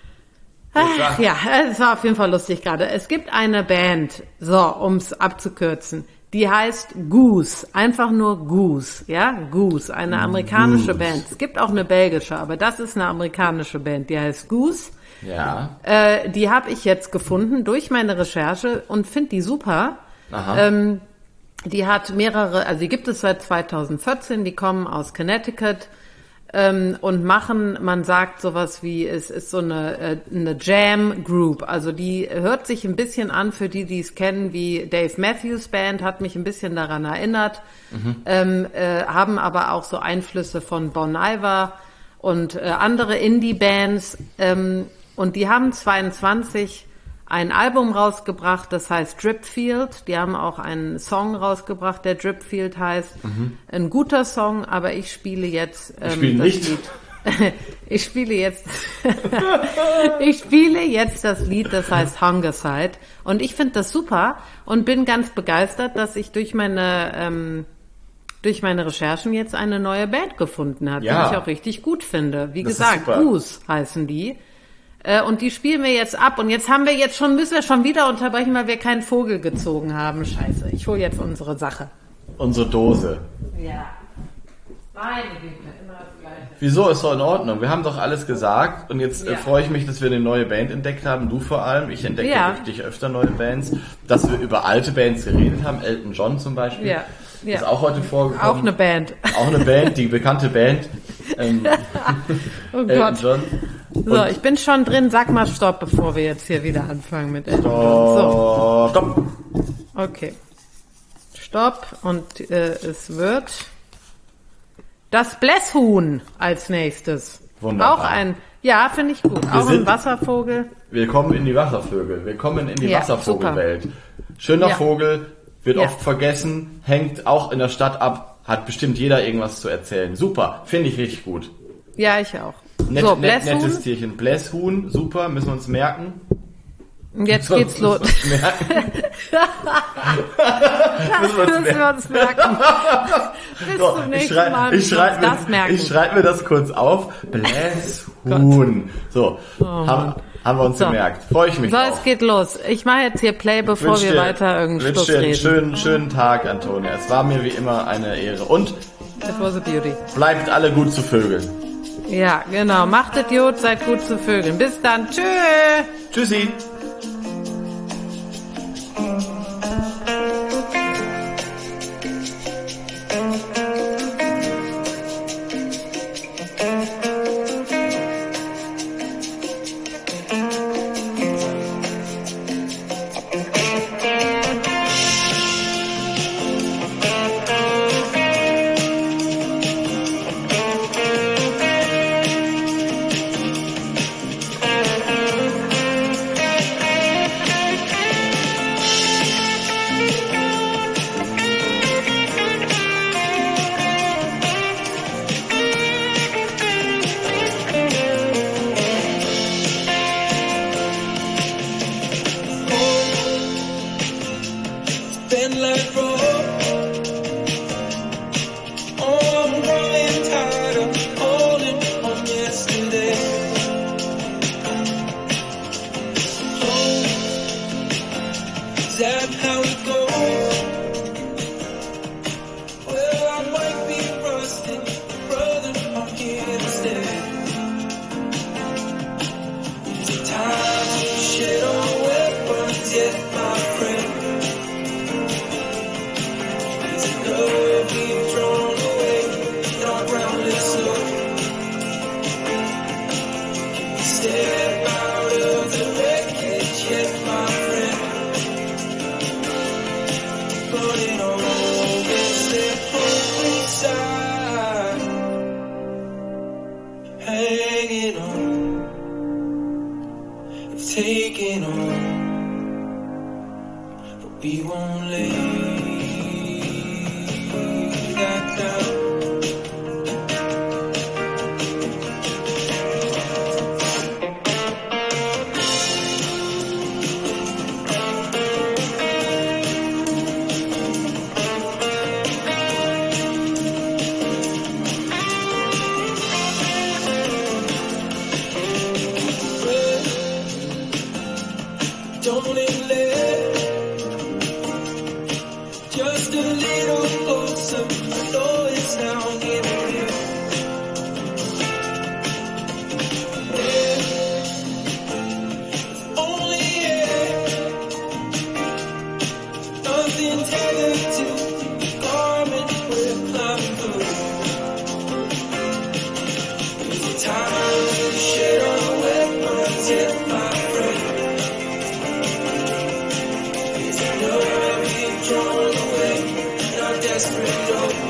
Speaker 1: Ach, ja, es war auf jeden Fall lustig gerade. Es gibt eine Band, so, um's abzukürzen. Die heißt Goose, einfach nur Goose, ja, Goose, eine amerikanische Band. Es gibt auch eine belgische, aber das ist eine amerikanische Band, die heißt Goose.
Speaker 2: Ja.
Speaker 1: Die habe ich jetzt gefunden durch meine Recherche und finde die super.
Speaker 2: Aha.
Speaker 1: Die hat mehrere, also die gibt es seit 2014, die kommen aus Connecticut. Und machen, man sagt sowas wie, es ist so eine Jam Group, also die hört sich ein bisschen an, für die es kennen, wie Dave Matthews Band, hat mich ein bisschen daran erinnert, haben aber auch so Einflüsse von Bon Iver und andere Indie-Bands, und die haben 22 ein Album rausgebracht, das heißt Dripfield. Die haben auch einen Song rausgebracht, der Dripfield heißt. Ein guter Song, aber ich spiele jetzt
Speaker 2: das Lied.
Speaker 1: Ich spiele jetzt das Lied, das heißt Hungersite. Und ich finde das super und bin ganz begeistert, dass ich durch meine Recherchen jetzt eine neue Band gefunden habe, die ich auch richtig gut finde. Wie gesagt, Goose heißen die. Und die spielen wir jetzt ab. Und jetzt müssen wir schon wieder unterbrechen, weil wir keinen Vogel gezogen haben. Scheiße, ich hole jetzt unsere Sache.
Speaker 2: Unsere Dose.
Speaker 1: Ja. Meine Güte, immer das Gleiche.
Speaker 2: Wieso, ist doch in Ordnung. Wir haben doch alles gesagt und jetzt freue ich mich, dass wir eine neue Band entdeckt haben. Du vor allem. Ich entdecke richtig öfter neue Bands. Dass wir über alte Bands geredet haben. Elton John zum Beispiel.
Speaker 1: Ja.
Speaker 2: Ist auch heute vorgekommen.
Speaker 1: Auch eine Band.
Speaker 2: Auch eine Band, die bekannte Band.
Speaker 1: Oh
Speaker 2: Elton
Speaker 1: Gott.
Speaker 2: John.
Speaker 1: So, ich bin schon drin. Sag mal Stopp, bevor wir jetzt hier wieder anfangen mit Elton John. So.
Speaker 2: Stopp.
Speaker 1: Okay. Stopp. Und es wird das Blässhuhn als nächstes.
Speaker 2: Wunderbar.
Speaker 1: Auch finde ich gut. Auch ein Wasservogel.
Speaker 2: Wir kommen in die Wasservögel. Wir kommen in die Wasservogelwelt. Schöner Vogel, wird oft vergessen, hängt auch in der Stadt ab, hat bestimmt jeder irgendwas zu erzählen. Super, finde ich richtig gut.
Speaker 1: Ja, ich auch.
Speaker 2: Nettes Tierchen. Blässhuhn, super, müssen wir uns merken.
Speaker 1: Jetzt geht's los.
Speaker 2: Müssen wir uns merken.
Speaker 1: Bis zum nächsten Mal.
Speaker 2: Ich schreibe mir das kurz auf. Blässhuhn. So, haben wir uns gemerkt. Freue ich mich drauf.
Speaker 1: So, es geht los. Ich mache jetzt hier Play, bevor wir weiter irgendeinen Schluss reden.
Speaker 2: Schönen Tag, Antonia. Es war mir wie immer eine Ehre. Und
Speaker 1: it was a beauty.
Speaker 2: Bleibt alle gut zu Vögeln.
Speaker 1: Ja, genau. Macht Idiot, seid gut zu Vögeln. Bis dann. Tschö.
Speaker 2: Tschüssi.
Speaker 3: Desperate